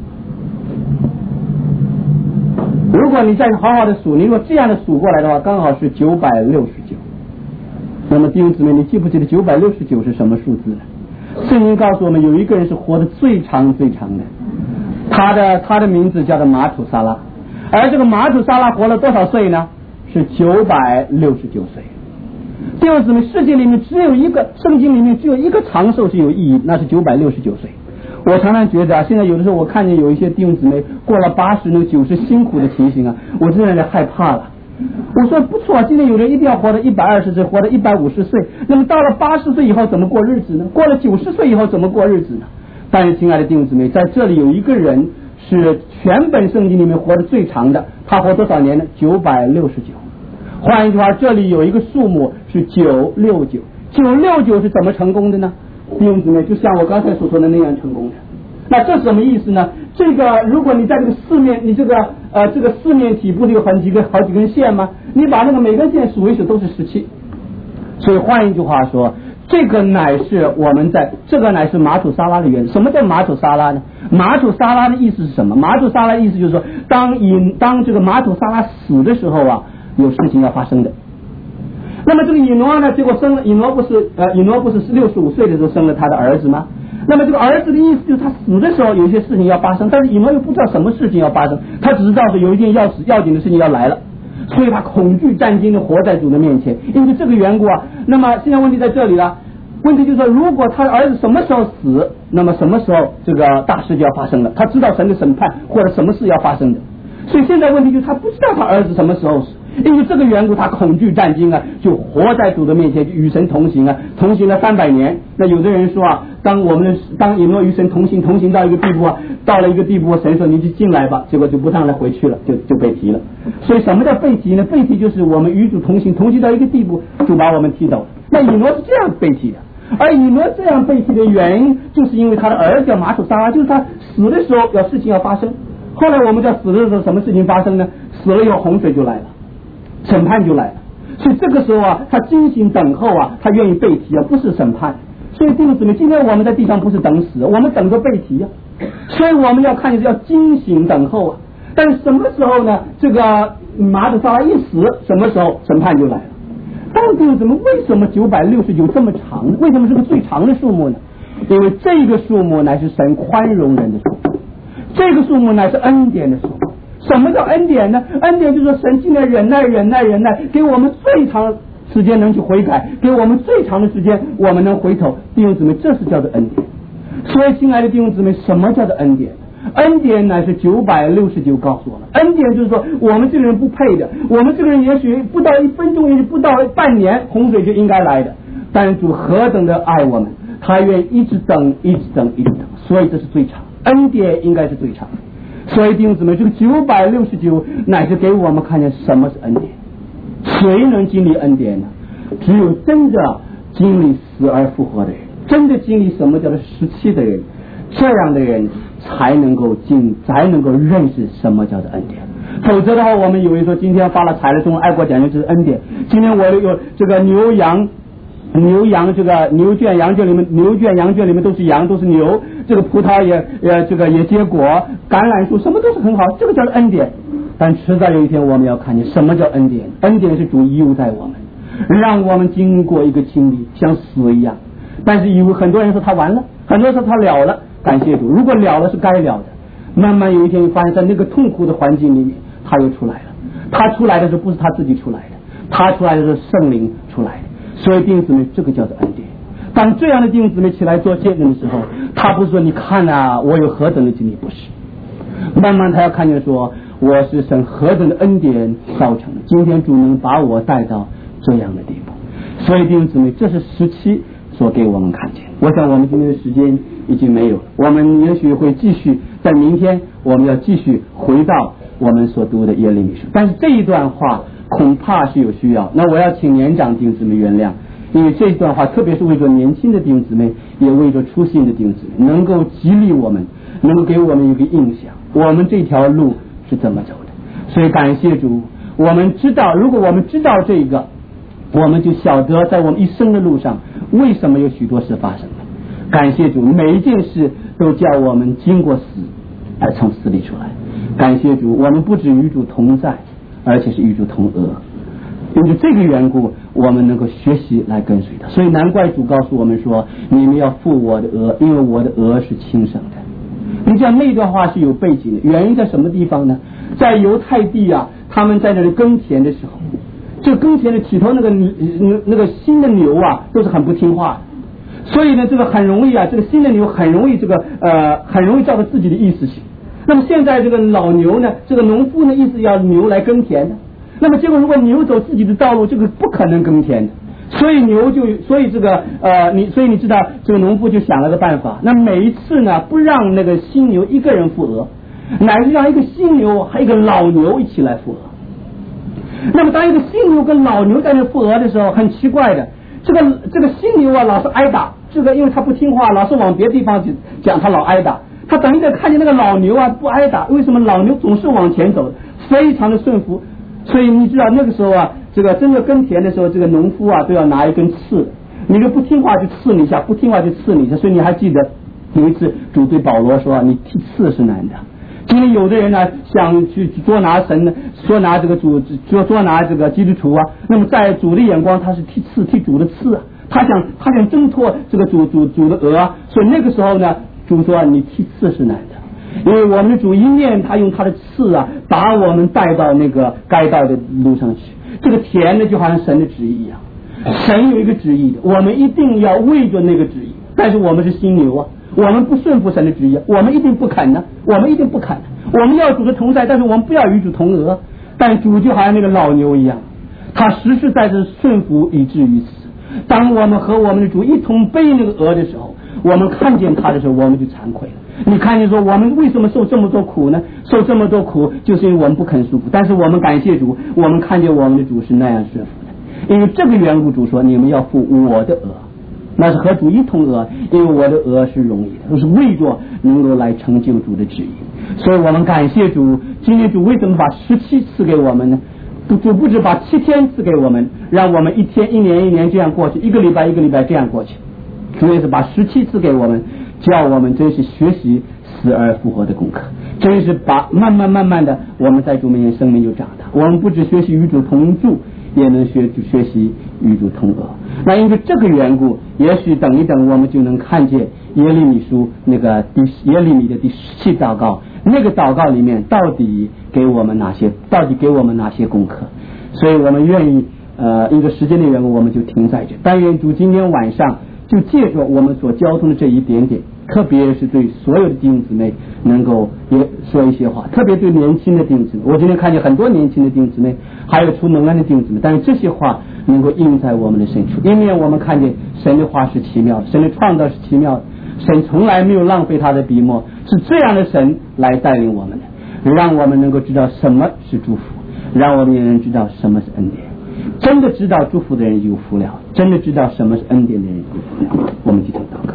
如果你再好好的数，你如果这样的数过来的话，刚好是九百六十九。那么弟兄姊妹，你记不记得九百六十九是什么数字呢？圣经告诉我们，有一个人是活得最长最长的，他的他的名字叫做马土沙拉，而这个马土沙拉活了多少岁呢？是九百六十九岁。弟兄姊妹，世界里面只有一个，圣经里面只有一个长寿是有意义，那是九百六十九岁。我常常觉得啊，现在有的时候我看见有一些弟兄姊妹过了八十、那九十辛苦的情形啊，我真的有点害怕了。我说不错，今天有人一定要活到一百二十岁，活到一百五十岁，那么到了八十岁以后怎么过日子呢？过了九十岁以后怎么过日子呢？但是亲爱的弟兄姊妹，在这里有一个人是全本圣经里面活得最长的，他活多少年呢？九百六十九。换一句话，这里有一个数目是九六九，九六九是怎么成功的呢？弟兄姊妹，就像我刚才所说的那样成功的。那这是什么意思呢？这个如果你在这个四面，你这个呃这个四面体不是有很几个好几根线吗？你把那个每根线数一数都是十七。所以换一句话说，这个乃是我们在这个乃是马土沙拉的原则。什么叫马土沙拉呢？马土沙拉的意思是什么？马土沙拉的意思就是说，当以当这个马土沙拉死的时候啊，有事情要发生的。那么这个以挪呢，结果生了以挪不是呃以挪不是六十五岁的时候生了他的儿子吗？那么这个儿子的意思就是他死的时候有一些事情要发生，但是以挪又不知道什么事情要发生，他只知道是有一件要死要紧的事情要来了，所以他恐惧战惊的活在主的面前。因为这个缘故啊，那么现在问题在这里了，问题就是说，如果他的儿子什么时候死，那么什么时候这个大事就要发生了，他知道神的审判或者什么事要发生的。所以现在问题就是他不知道他儿子什么时候死，因为这个缘故他恐惧战惊啊，就活在主的面前，就与神同行啊，同行了三百年。那有的人说啊，当我们当以诺与神同行同行到一个地步啊，到了一个地步，神说你就进来吧，结果就不让他回去了，就就被提了。所以什么叫被提呢？被提就是我们与主同行同行到一个地步，就把我们提走。那以诺是这样被提的，而以诺这样被提的原因，就是因为他的儿子叫马土沙拉，就是他死的时候有事情要发生。后来我们在死的时候，什么事情发生呢？死了以后洪水就来了，审判就来了。所以这个时候啊，他精心等候啊，他愿意被提啊，不是审判。所以弟兄姊妹，今天我们在地上不是等死，我们等着被提啊。所以我们要看见是要精心等候啊。但是什么时候呢？这个马土沙拉一死，什么时候审判就来了？但弟兄姊妹，为什么九百六十九这么长？为什么是个最长的数目呢？因为这个数目乃是神宽容人的数目。这个数目乃是恩典的数目。什么叫恩典呢？恩典就是说神尽量忍耐忍耐忍耐，给我们最长时间能去悔改，给我们最长的时间我们能回头。弟兄姊妹，这是叫做恩典。所以亲爱的弟兄姊妹，什么叫做恩典？恩典乃是九百六十九告诉我们，恩典就是说我们这个人不配的，我们这个人也许不到一分钟，也许不到半年，洪水就应该来的，但主何等的爱我们，他愿意一直等一直等一直等，所以这是最长，恩典应该是最长。所以弟兄姊妹，这个九百六十九乃是给我们看见什么是恩典。谁能经历恩典呢？只有真的经历死而复活的人，真的经历什么叫做十七的人，这样的人才能够进，才能够认识什么叫做恩典。否则的话，我们以为说今天发了财了，中爱国奖学就是恩典。今天我有这个牛羊牛羊这个牛圈羊圈里面，牛圈羊圈里面都是羊，都是牛，这个葡萄也呃这个也结果，橄榄树什么都是很好，这个叫做恩典。但迟早有一天我们要看见什么叫恩典。恩典是主遗留在我们，让我们经过一个经历像死一样。但是以为很多人说他完了，很多人说他了了，感谢主，如果了了是该了的，慢慢有一天发现在那个痛苦的环境里面他又出来了。他出来的时候不是他自己出来的， 他出来的是圣灵出来的。所以弟兄姊妹，这个叫做恩典。当这样的弟兄姊妹起来做见证的时候，他不是说你看啊我有何等的经历，不是，慢慢他要看见说我是神何等的恩典造成的，今天主能把我带到这样的地步。所以弟兄姊妹，这是十七所给我们看见。我想我们今天的时间已经没有，我们也许会继续在明天，我们要继续回到我们所读的耶利米书。但是这一段话恐怕是有需要，那我要请年长弟兄姊妹原谅，因为这一段话特别是为着年轻的弟兄姊妹，也为着初信的弟兄姊妹，能够激励我们，能够给我们一个印象，我们这条路是怎么走的。所以感谢主，我们知道，如果我们知道这个，我们就晓得在我们一生的路上为什么有许多事发生了。感谢主，每一件事都叫我们经过死而从死里出来。感谢主，我们不止与主同在，而且是与主同额。因为这个缘故，我们能够学习来跟随他。所以难怪主告诉我们说，你们要负我的额，因为我的额是轻省的。你讲那段话是有背景的，原因在什么地方呢？在犹太地啊，他们在那里耕田的时候，这个耕田的起头那个那个新的牛啊都是很不听话的，所以呢这个很容易啊，这个新的牛很容易这个呃很容易照着自己的意思行。那么现在这个老牛呢，这个农夫呢意思要牛来耕田的，那么结果如果牛走自己的道路，这个不可能耕田的，所以牛就所以这个呃你所以你知道这个农夫就想了个办法，那每一次呢不让那个新牛一个人负额，乃是让一个新牛还有一个老牛一起来负额。那么当一个新牛跟老牛在那负额的时候，很奇怪的，这个这个新牛啊老是挨打，这个因为他不听话，老是往别的地方去讲，他老挨打。他等一下看见那个老牛啊不挨打，为什么老牛总是往前走，非常的顺服。所以你知道那个时候啊，这个真的耕田的时候，这个农夫啊都要拿一根刺，你就不听话就刺你一下，不听话就刺你一下。所以你还记得有一次主对保罗说，你踢刺是难的。今天有的人呢想去捉拿神呢，捉拿这个主，捉捉拿这个基督徒啊，那么在主的眼光他是踢刺，踢主的刺啊，他想他想挣脱这个主主主的额啊。所以那个时候呢，主说你踢刺是难的，因为我们的主一面他用他的刺啊把我们带到那个该到的路上去。这个田呢就好像神的旨意一样，神有一个旨意的，我们一定要为着那个旨意，但是我们是新牛啊，我们不顺服神的旨意，我们一定不肯呢，我们一定不肯，我们要主的同在，但是我们不要与主同额。但主就好像那个老牛一样，他实实在在顺服以至于死。当我们和我们的主一同背那个额的时候，我们看见他的时候，我们就惭愧了。你看见说我们为什么受这么多苦呢？受这么多苦就是因为我们不肯顺服，但是我们感谢主，我们看见我们的主是那样顺服的。因为这个缘故，主说你们要负我的额，那是和主一同额，因为我的额是容易的，都是为着能够来成就主的旨意。所以我们感谢主，今天主为什么把十七赐给我们呢？主不止把七天赐给我们，让我们一天一年一年这样过去，一个礼拜一个礼拜这样过去。主也是把十七赐给我们，叫我们真是学习死而复活的功课，真是把慢慢慢慢的我们在主面前生命就长大。我们不止学习与主同住，也能学学习与主同额。那因为这个缘故，也许等一等我们就能看见耶利米书那个第耶利米的第十七祷告，那个祷告里面到底给我们哪些，到底给我们哪些功课。所以我们愿意呃一个时间的缘故，我们就停在这。但愿主今天晚上就借着我们所交通的这一点点，特别是对所有的弟兄姊妹能够也说一些话，特别对年轻的弟兄姊妹。我今天看见很多年轻的弟兄姊妹，还有出蒙恩的弟兄姊妹，但是这些话能够印在我们的深处。因为我们看见神的话是奇妙的，神的创造是奇妙的，神从来没有浪费他的笔墨，是这样的神来带领我们的，让我们能够知道什么是祝福，让我们也能知道什么是恩典。真的知道祝福的人有福了，真的知道什么是恩典的人有福了。我们继续祷告。